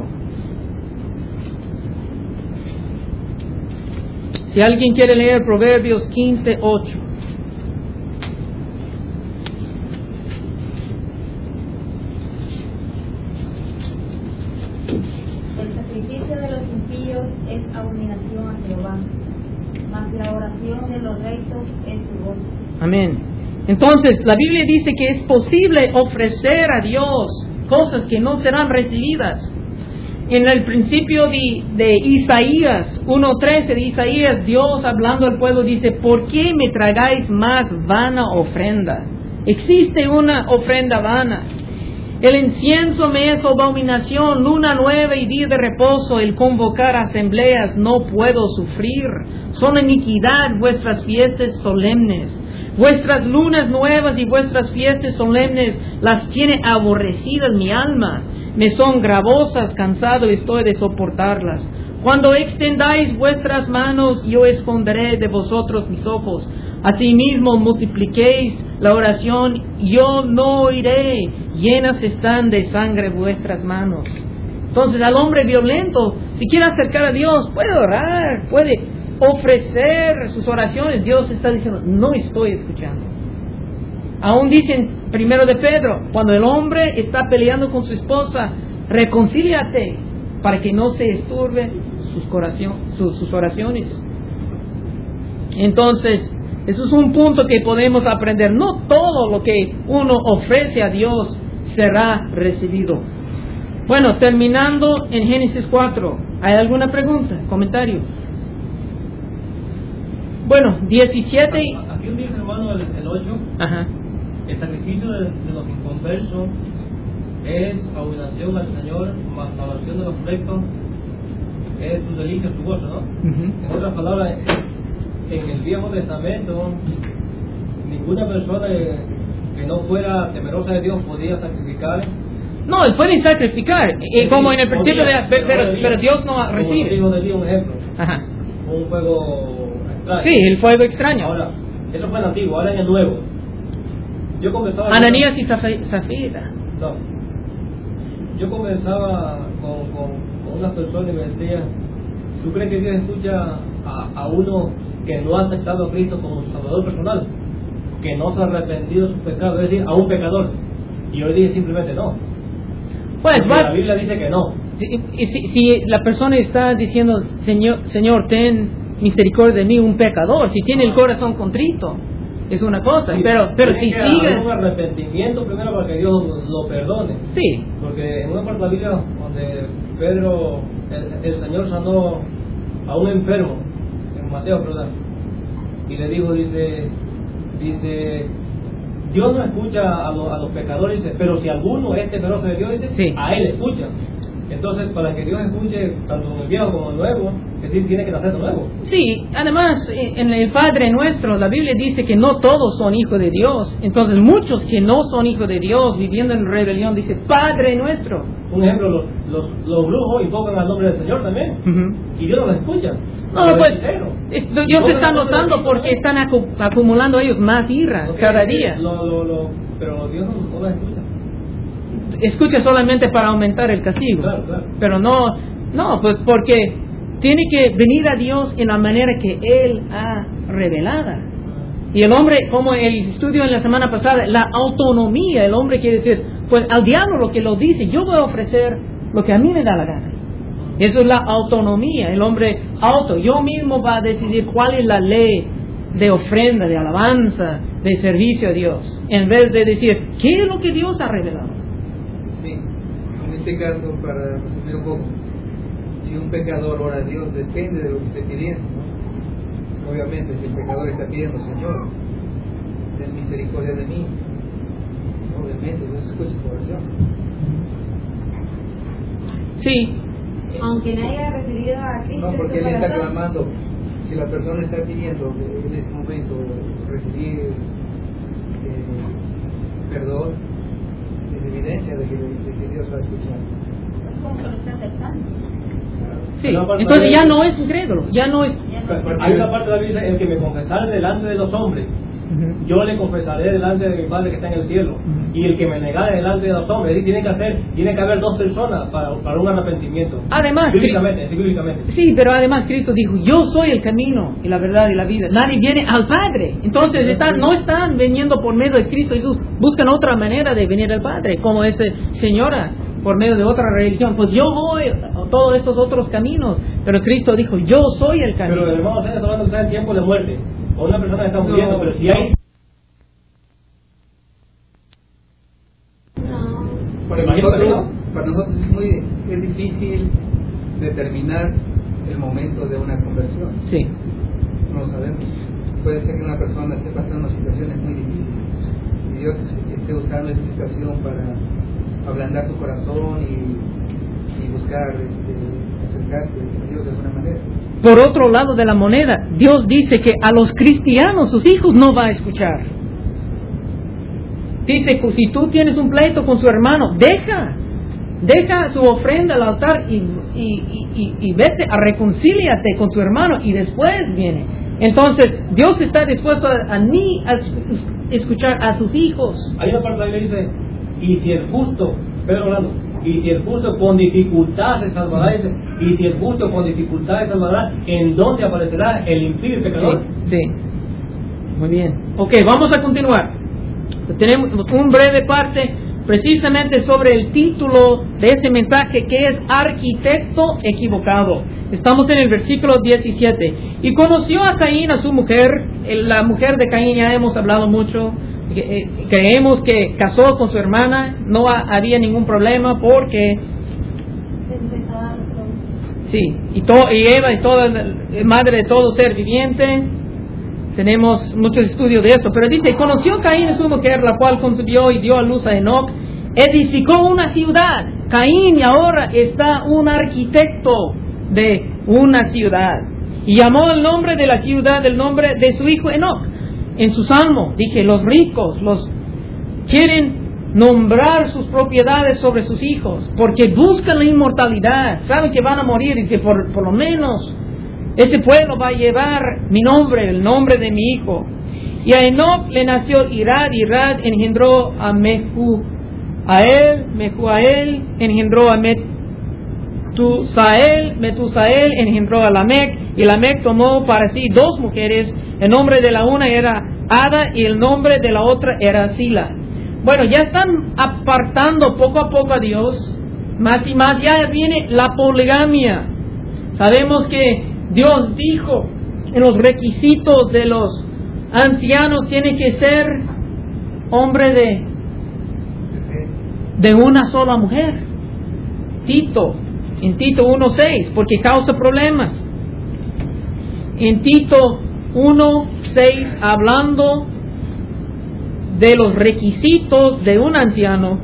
si alguien quiere leer Proverbios 15:8. El sacrificio de los impíos es abominación a Jehová, mas la oración de los rectos es su gozo. Amén. Entonces, la Biblia dice que es posible ofrecer a Dios cosas que no serán recibidas. En el principio de Isaías 1:13 de Isaías, Dios hablando al pueblo dice, ¿por qué me tragáis más vana ofrenda? Existe una ofrenda vana. El incienso me es abominación, luna nueva y día de reposo, el convocar asambleas no puedo sufrir. Son iniquidad vuestras fiestas solemnes. Vuestras lunas nuevas y vuestras fiestas solemnes las tiene aborrecidas mi alma. Me son gravosas, cansado estoy de soportarlas. Cuando extendáis vuestras manos, yo esconderé de vosotros mis ojos. Asimismo multipliquéis la oración, yo no oiré. Llenas están de sangre vuestras manos. Entonces al hombre violento, si quiere acercar a Dios, puede orar, puede ofrecer sus oraciones. Dios está diciendo, no estoy escuchando. Aún dicen primero de Pedro, cuando el hombre está peleando con su esposa, reconcíliate para que no se esturben sus oraciones. Entonces, eso es un punto que podemos aprender. No todo lo que uno ofrece a Dios será recibido. Bueno, terminando en Génesis 4, ¿hay alguna pregunta, comentario? Bueno, 17. Aquí dice, hermano, el 8. Ajá. El sacrificio de los inconversos es abominación al Señor, mas la oración de los rectos es su delicia, su gozo, ¿no? En otras palabras, en el Viejo Testamento, ninguna persona que no fuera temerosa de Dios podía sacrificar. No, pueden sacrificar, como en el principio, pero Dios no recibe. Digo de un ejemplo. Ajá. Un fuego extraño. Sí, el fuego extraño. Ahora, eso fue en el antiguo, ahora en el nuevo. Yo comenzaba. Ananías y Zafira. No. Yo comenzaba con una persona y me decía, ¿tú crees que Dios escucha a uno que no ha aceptado a Cristo como su salvador personal? Que no se ha arrepentido de sus pecados, es decir, a un pecador. Y yo le dije simplemente no. Pues la Biblia dice que no. Si la persona está diciendo, Señor, ten misericordia de mí, un pecador, si tiene el corazón contrito, es una cosa, sí, pero si sigue un arrepentimiento primero para que Dios lo perdone. Sí. Porque en una parte de la Biblia donde Pedro, el Señor sanó a un enfermo, en Mateo, ¿verdad? Y le dijo, dice, Dios no escucha a los pecadores, dice, pero si alguno es temeroso de Dios, dice, sí, a él escucha. Entonces, para que Dios escuche tanto en el viejo como en el nuevo, que sí tiene que nacer de nuevo. Sí, además, en el Padre Nuestro, la Biblia dice que no todos son hijos de Dios. Entonces, muchos que no son hijos de Dios, viviendo en rebelión, dice Padre Nuestro. Un ejemplo, los brujos invocan al nombre del Señor también, y Dios no los escucha. No, pues, Dios está notando porque están acumulando ellos más ira cada día. Pero Dios no los escucha. Escucha solamente para aumentar el castigo. Claro. Pero no, pues porque tiene que venir a Dios en la manera que Él ha revelado. Y el hombre, como el estudio en la semana pasada, la autonomía, el hombre quiere decir, pues al diablo lo que lo dice, yo voy a ofrecer lo que a mí me da la gana. Eso es la autonomía, el hombre yo mismo va a decidir cuál es la ley de ofrenda, de alabanza, de servicio a Dios, en vez de decir, ¿qué es lo que Dios ha revelado? Sí, en este caso, para resumir un poco, si un pecador ora a Dios, depende de lo que esté pidiendo, ¿no? Obviamente, si el pecador está pidiendo, Señor, ten misericordia de mí, obviamente, Dios escucha su oración. Sí. Aunque nadie haya recibido a Cristo. No, porque Él está clamando. Si la persona está pidiendo en este momento recibir perdón, es evidencia de que Dios va a escuchar. ¿Cómo lo está aceptando? Sí, entonces ya no es incrédulo, ya no es... Hay una parte de la Biblia en que me confesaré delante de los hombres. Yo le confesaré delante de mi Padre que está en el cielo. Y el que me negare delante de los hombres, tiene que haber dos personas para un arrepentimiento. Además, bíblicamente. Sí, pero además Cristo dijo, yo soy el camino y la verdad y la vida. Nadie viene al Padre. Entonces no están viniendo por medio de Cristo Jesús. Buscan otra manera de venir al Padre, como esa señora por medio de otra religión. Pues yo voy a todos estos otros caminos. Pero Cristo dijo, yo soy el camino. Pero hermanos, estamos hablando que está en tiempo de muerte. O una persona que está muriendo, pero si hay... Para nosotros es difícil determinar el momento de una conversión. Sí. No lo sabemos. Puede ser que una persona esté pasando situaciones muy difíciles y Dios esté usando esa situación para ablandar su corazón y buscar acercarse a Dios de alguna manera. Por otro lado de la moneda, Dios dice que a los cristianos, sus hijos, no va a escuchar. Dice, si tú tienes un pleito con su hermano, deja su ofrenda al altar y vete a reconcíliate con su hermano y después viene. Entonces, Dios está dispuesto a escuchar a sus hijos. Hay una parte de la Biblia que dice, y si el justo, Pedro hablando, y si el justo con dificultad se salvará, dice, y si el justo con dificultad se salvará, ¿en dónde aparecerá el impío y pecador? Sí. Muy bien. Ok, vamos a continuar. Tenemos un breve parte precisamente sobre el título de ese mensaje, que es Arquitecto Equivocado. Estamos en el versículo 17. Y conoció a Caín, a su mujer. La mujer de Caín ya hemos hablado mucho. Creemos que casó con su hermana, no había ningún problema porque sí, y Eva y toda madre de todo ser viviente. Tenemos muchos estudios de eso, pero dice, conoció Caín a su mujer, la cual concibió y dio a luz a Enoc, edificó una ciudad. Caín y ahora está un arquitecto de una ciudad, y llamó el nombre de la ciudad el nombre de su hijo Enoc. En su salmo dije, los ricos quieren nombrar sus propiedades sobre sus hijos, porque buscan la inmortalidad, saben que van a morir y que por lo menos ese pueblo va a llevar mi nombre, el nombre de mi hijo. Y a Enoc le nació Irad, Irad engendró a Mehujael, Mehujael engendró a Metusael, Metusael engendró a Lamec, y Lamec tomó para sí dos mujeres. El nombre de la una era Ada y el nombre de la otra era Sila. Bueno, ya están apartando poco a poco a Dios, más y más. Ya viene la poligamia. Sabemos que Dios dijo en los requisitos de los ancianos, tiene que ser hombre de una sola mujer. En Tito 1:6, porque causa problemas. En Tito 1:6, hablando de los requisitos de un anciano,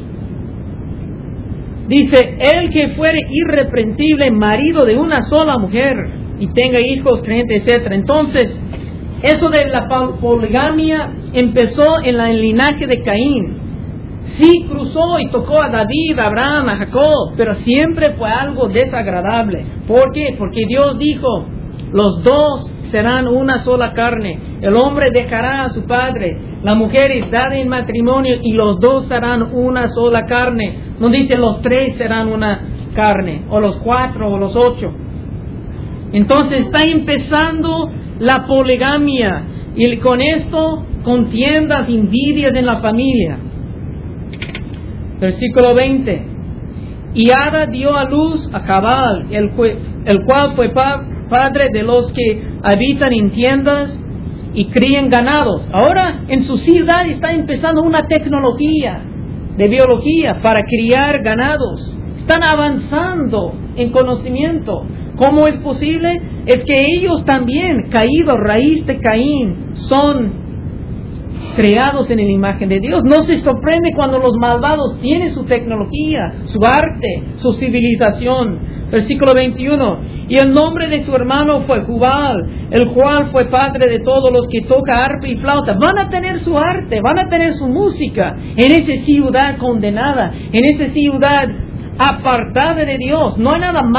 dice, el que fuere irreprensible, marido de una sola mujer, y tenga hijos, creyentes, etc. Entonces, eso de la poligamia empezó en el linaje de Caín. Sí cruzó y tocó a David, a Abraham, a Jacob, pero siempre fue algo desagradable. ¿Por qué? Porque Dios dijo, los dos serán una sola carne. El hombre dejará a su padre, la mujer es dada en matrimonio y los dos serán una sola carne. No dice los tres serán una carne, o los 4 o los 8. Entonces está empezando la poligamia y con esto contiendas, envidias en la familia. Versículo 20. Y Ada dio a luz a Jabal, el cual fue padre de los que habitan en tiendas y crían ganados. Ahora en su ciudad está empezando una tecnología de biología para criar ganados. Están avanzando en conocimiento. ¿Cómo es posible? Es que ellos también, caídos, raíz de Caín, son creados en la imagen de Dios. No se sorprende cuando los malvados tienen su tecnología, su arte, su civilización. Versículo 21. Y el nombre de su hermano fue Jubal, el cual fue padre de todos los que tocan arpa y flauta. Van a tener su arte, van a tener su música en esa ciudad condenada, en esa ciudad apartada de Dios. No hay nada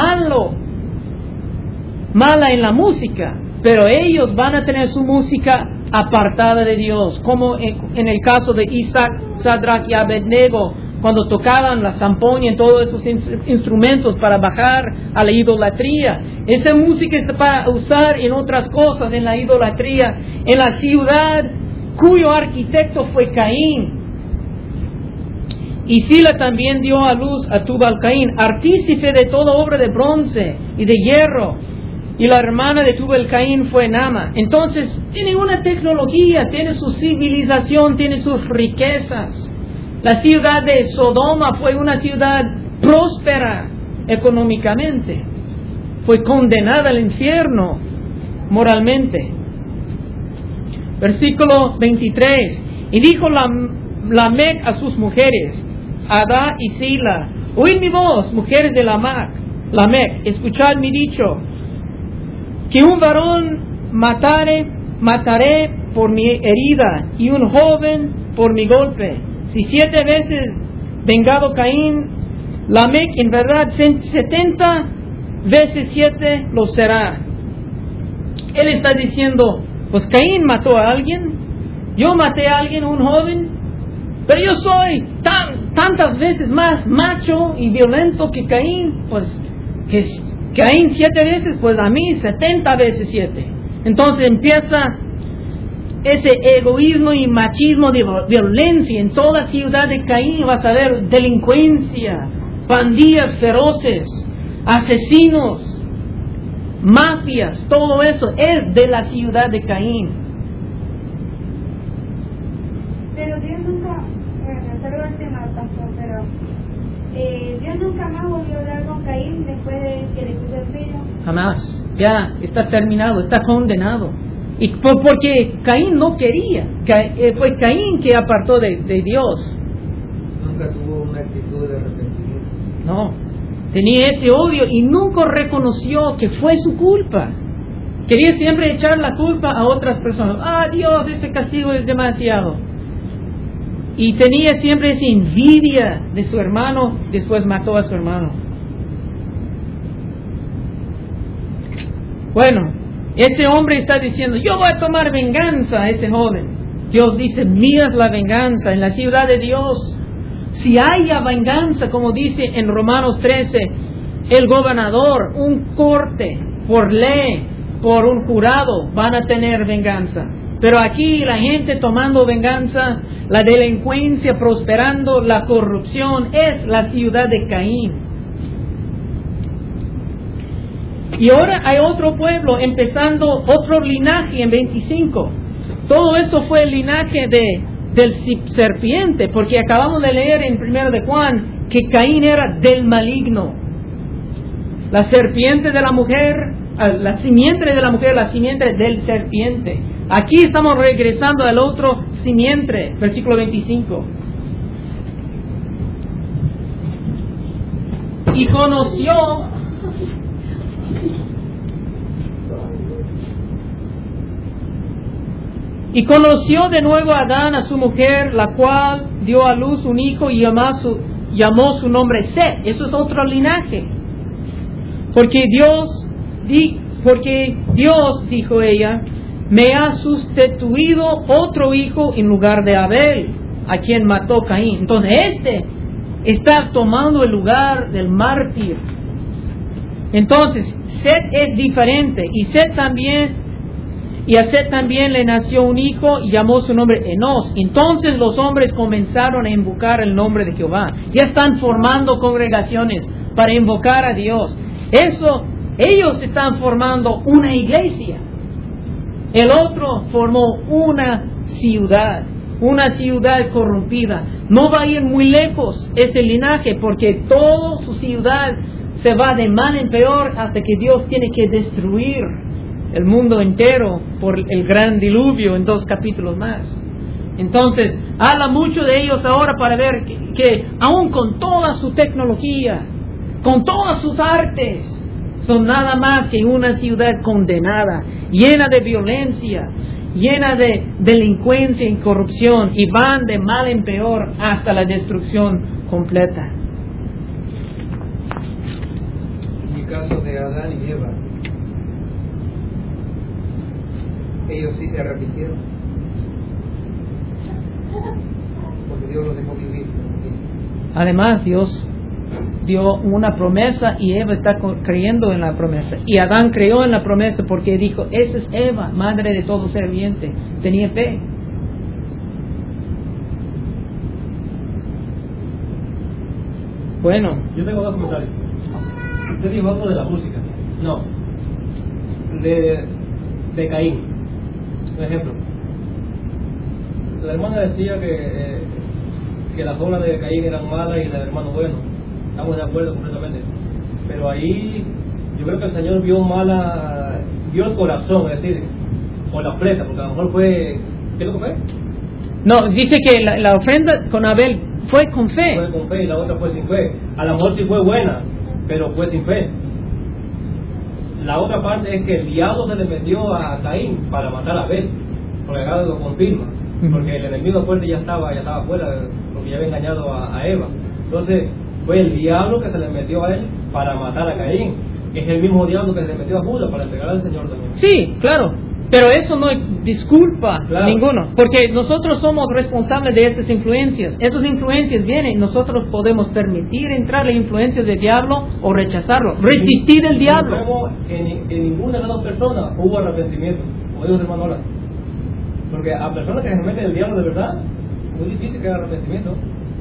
mala en la música, pero ellos van a tener su música apartada de Dios, como en el caso de Isaac, Sadrach y Abednego, cuando tocaban la zampoña y todos esos instrumentos para bajar a la idolatría. Esa música es para usar en otras cosas, en la idolatría, en la ciudad cuyo arquitecto fue Caín. Y Sila también dio a luz a Tubal-Caín, artífice de toda obra de bronce y de hierro. Y la hermana de Tubal-Caín fue Nama. Entonces, tiene una tecnología, tiene su civilización, tiene sus riquezas. La ciudad de Sodoma fue una ciudad próspera económicamente. Fue condenada al infierno moralmente. Versículo 23. Y dijo Lamec a sus mujeres, Adá y Sila, oíd mi voz, mujeres de Lamec, escuchad mi dicho, que un varón mataré por mi herida, y un joven por mi golpe. Si 7 veces vengado Caín, Lamec en verdad 70 veces 7 lo será. Él está diciendo, pues Caín mató a alguien, yo maté a alguien, un joven, pero yo soy tantas veces más macho y violento que Caín, pues que Caín 7 veces, pues a mí 70 veces 7. Entonces empieza ese egoísmo y machismo de violencia en toda ciudad de Caín. Vas a ver delincuencia, pandillas feroces, asesinos, mafias, todo eso es de la ciudad de Caín. Pero Dios nunca, perdón el tema, pastor, pero Dios nunca más volvió a hablar con Caín después de que le puso el filho. Jamás, ya está terminado, está condenado. Y porque Caín no quería, fue Caín que apartó de Dios. Nunca tuvo una actitud de arrepentimiento. No, tenía ese odio y nunca reconoció que fue su culpa. Quería siempre echar la culpa a otras personas. Dios, este castigo es demasiado. Y tenía siempre esa envidia de su hermano, después mató a su hermano. Bueno, ese hombre está diciendo, yo voy a tomar venganza a ese joven. Dios dice, mía es la venganza en la ciudad de Dios. Si haya venganza, como dice en Romanos 13, el gobernador, un corte, por ley, por un jurado, van a tener venganza. Pero aquí la gente tomando venganza, la delincuencia prosperando, la corrupción, es la ciudad de Caín. Y ahora hay otro pueblo, empezando otro linaje en 25. Todo esto fue el linaje del serpiente, porque acabamos de leer en 1 de Juan que Caín era del maligno. La serpiente de la mujer, la simiente de la mujer, la simiente del serpiente. Aquí estamos regresando al otro simiente, versículo 25. Y conoció de nuevo a Adán a su mujer, la cual dio a luz un hijo y llamó su nombre Set. Eso es otro linaje. Porque Dios, dijo ella, me ha sustituido otro hijo en lugar de Abel, a quien mató Caín. Entonces está tomando el lugar del mártir. Entonces, Set es diferente. Y a Set también le nació un hijo y llamó su nombre Enos. Entonces los hombres comenzaron a invocar el nombre de Jehová. Ya están formando congregaciones para invocar a Dios. Ellos están formando una iglesia. El otro formó una ciudad corrompida. No va a ir muy lejos ese linaje, porque toda su ciudad se va de mal en peor hasta que Dios tiene que destruir el mundo entero por el gran diluvio en 2 capítulos más. Entonces, habla mucho de ellos ahora para ver que aún con toda su tecnología, con todas sus artes, son nada más que una ciudad condenada, llena de violencia, llena de delincuencia y corrupción, y van de mal en peor hasta la destrucción completa. En el caso de Adán y Eva, ellos sí se arrepintieron, porque Dios los dejó vivir. Además, Dios dio una promesa y Eva está creyendo en la promesa. Y Adán creyó en la promesa porque dijo, esa es Eva, madre de todo ser viviente. Tenía fe. Bueno. Yo tengo 2 comentarios. Usted dijo algo de la música. No. De Caín. Por ejemplo. La hermana decía que las obras de Caín eran malas y las del hermano bueno. Estamos de acuerdo completamente. Pero ahí yo creo que el Señor vio el corazón, es decir, o la ofrenda, porque a lo mejor fue... ¿Qué es lo que fue? No, dice que la ofrenda con Abel fue con fe. Fue con fe y la otra fue sin fe. A lo mejor sí fue buena, pero fue sin fe. La otra parte es que el diablo se le metió a Caín para matar a Abel, porque acá lo confirma, porque el enemigo fuerte ya estaba fuera, porque ya había engañado a Eva. Entonces fue el diablo que se le metió a él para matar a Caín. Es el mismo diablo que se le metió a Judas para entregar al Señor también. Sí, claro. Pero eso no disculpa ninguno, porque nosotros somos responsables de estas influencias. Esas influencias vienen, nosotros podemos permitir entrar las influencias del diablo o rechazarlo, resistir el diablo. En ninguna de las 2 personas hubo arrepentimiento, como dijo el hermano ahora. Porque a personas que se meten el diablo de verdad, muy difícil que haya arrepentimiento.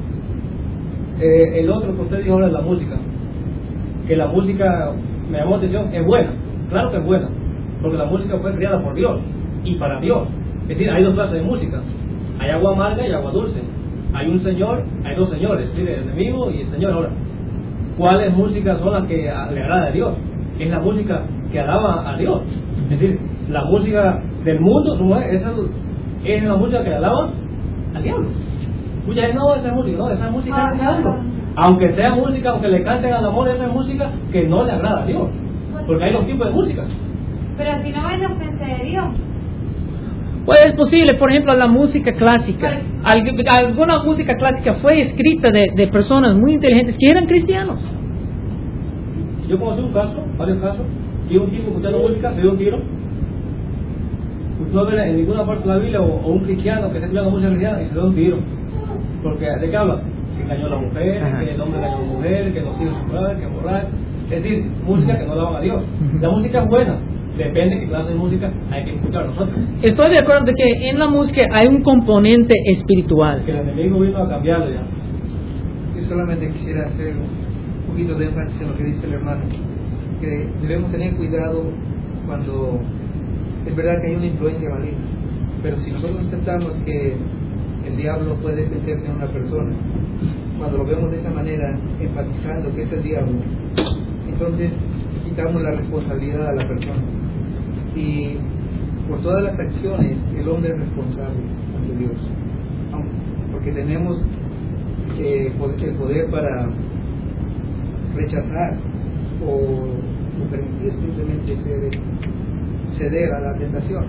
El otro que usted dijo ahora es la música. Que la música, me llamó la atención, es buena. Claro que es buena. Porque la música fue creada por Dios y para Dios. Es decir, hay 2 clases de música. Hay agua amarga y agua dulce. Hay un señor, hay 2 señores, es decir, el enemigo y el Señor. Ahora, ¿cuáles músicas son las que le agrada a Dios? Es la música que alaba a Dios. Es decir, la música del mundo, esa es la música que alaba al diablo. Mucha gente no, esa es música del diablo. Aunque sea música, aunque le canten al amor, esa es música que no le agrada a Dios. Porque hay 2 tipos de música. Pero si no es la ofensa de Dios. Pues es posible, por ejemplo, la música clásica. Alguna música clásica fue escrita de personas muy inteligentes que eran cristianos. Yo conocí varios casos, y un tipo escuchando música se dio un tiro. Usted no ve en ninguna parte de la Biblia o un cristiano que esté escuchando música cristiana y se dio un tiro. Porque, ¿de qué habla? Que engañó a la mujer, que el hombre engañó a la mujer, que los hijos se mueven, que morrar. Es decir, música que no alaban a Dios. La música es buena. Depende de qué clase de música hay que escuchar nosotros. Estoy de acuerdo de que en la música hay un componente espiritual. Que el enemigo vino a cambiarlo ya. Yo solamente quisiera hacer un poquito de énfasis en lo que dice el hermano, que debemos tener cuidado cuando es verdad que hay una influencia maligna, pero si nosotros aceptamos que el diablo puede meterse en una persona, cuando lo vemos de esa manera, enfatizando que es el diablo, entonces quitamos la responsabilidad a la persona. Y por todas las acciones el hombre es responsable ante Dios, porque tenemos el poder para rechazar o permitir simplemente ceder a la tentación,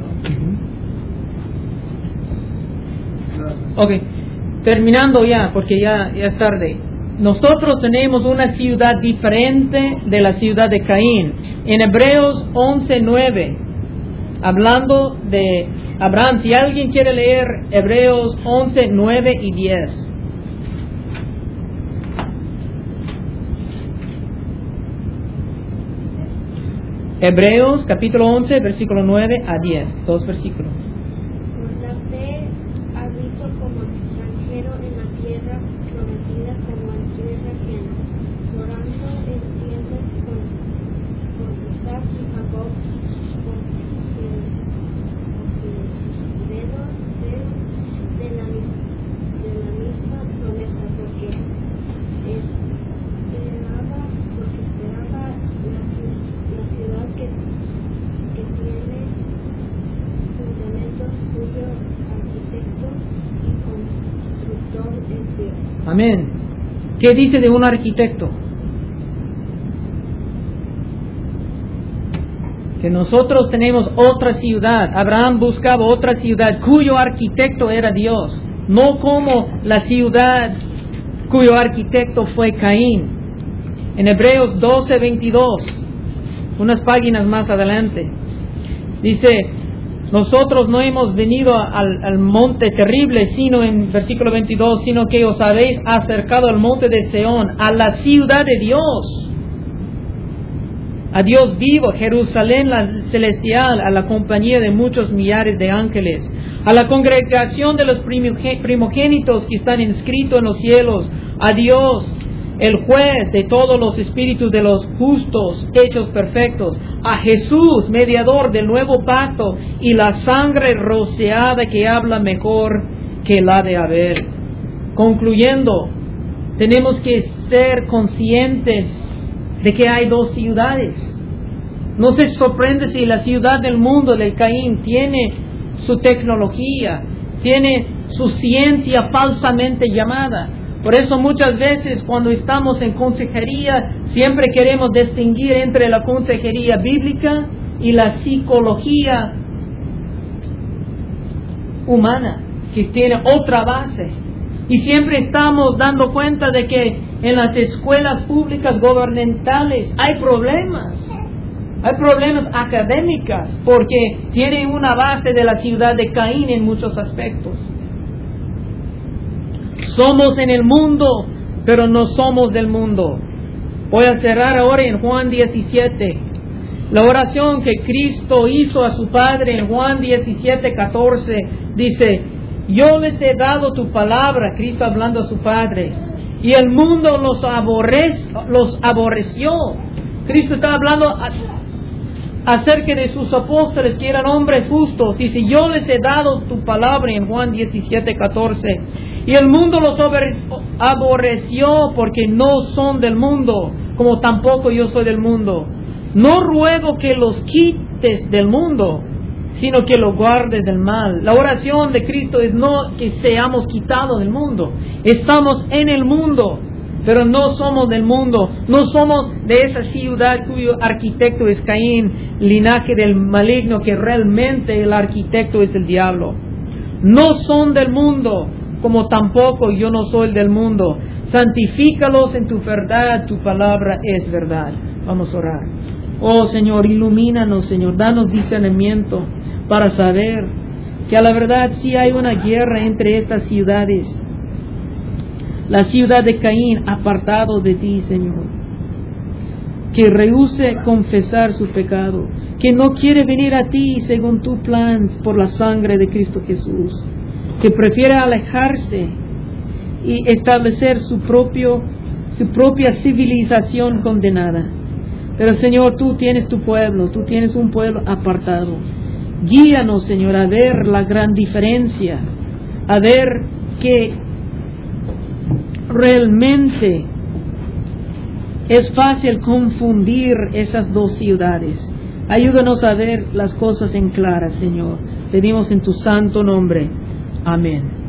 ¿no? Ok, terminando ya, porque ya es tarde. Nosotros tenemos una ciudad diferente de la ciudad de Caín. En Hebreos 11:9, hablando de Abraham, si alguien quiere leer Hebreos 11:9 y 10. Hebreos capítulo 11, versículo 9 a 10. 2 versículos. Por la fe habito como extranjero en la tierra prometida como en tierra ajena, morando en tiendas con Isaac y Jacob, confideros de la misma promesa, porque esperaba la ciudad que tiene fundamentos, cuyo arquitecto y constructor es Dios. Amén. ¿Qué dice de un arquitecto? Que nosotros tenemos otra ciudad. Abraham buscaba otra ciudad cuyo arquitecto era Dios, no como la ciudad cuyo arquitecto fue Caín. En Hebreos 12:22, unas páginas más adelante, dice: nosotros no hemos venido al monte terrible, sino en versículo 22, sino que os habéis acercado al monte de Seón, a la ciudad de Dios, a Dios vivo, Jerusalén la celestial, a la compañía de muchos millares de ángeles, a la congregación de los primogénitos que están inscritos en los cielos, a Dios, el juez de todos los espíritus de los justos hechos perfectos, a Jesús, mediador del nuevo pacto, y la sangre rociada que habla mejor que la de Abel. Concluyendo, tenemos que ser conscientes de que hay dos ciudades. No se sorprende si la ciudad del mundo del Caín tiene su tecnología, tiene su ciencia falsamente llamada. Por eso muchas veces cuando estamos en consejería siempre queremos distinguir entre la consejería bíblica y la psicología humana, que tiene otra base. Y siempre estamos dando cuenta de que en las escuelas públicas gubernamentales hay problemas académicas, porque tienen una base de la ciudad de Caín en muchos aspectos. Somos en el mundo, pero no somos del mundo. Voy a cerrar ahora en Juan 17. La oración que Cristo hizo a su Padre en Juan 17:14 dice: yo les he dado tu palabra, Cristo hablando a su Padre, y el mundo los aborreció. Cristo está hablando acerca de sus apóstoles que eran hombres justos. Dice: yo les he dado tu palabra en Juan 17:14, y el mundo los aborreció porque no son del mundo, como tampoco yo soy del mundo. No ruego que los quites del mundo, sino que los guardes del mal. La oración de Cristo es no que seamos quitados del mundo. Estamos en el mundo, pero no somos del mundo. No somos de esa ciudad cuyo arquitecto es Caín, linaje del maligno, que realmente el arquitecto es el diablo. No son del mundo, como tampoco yo no soy del mundo. Santifícalos en tu verdad, tu palabra es verdad. Vamos a orar. Oh Señor, ilumínanos, Señor, danos discernimiento para saber que a la verdad sí hay una guerra entre estas ciudades. La ciudad de Caín, apartado de ti, Señor, que rehúse confesar su pecado, que no quiere venir a ti según tu plan por la sangre de Cristo Jesús, que prefiere alejarse y establecer su propia civilización condenada. Pero Señor, tú tienes tu pueblo, tú tienes un pueblo apartado. Guíanos, Señor, a ver la gran diferencia, a ver que realmente es fácil confundir esas dos ciudades. Ayúdanos a ver las cosas en claras, Señor. Pedimos en tu santo nombre. Amén.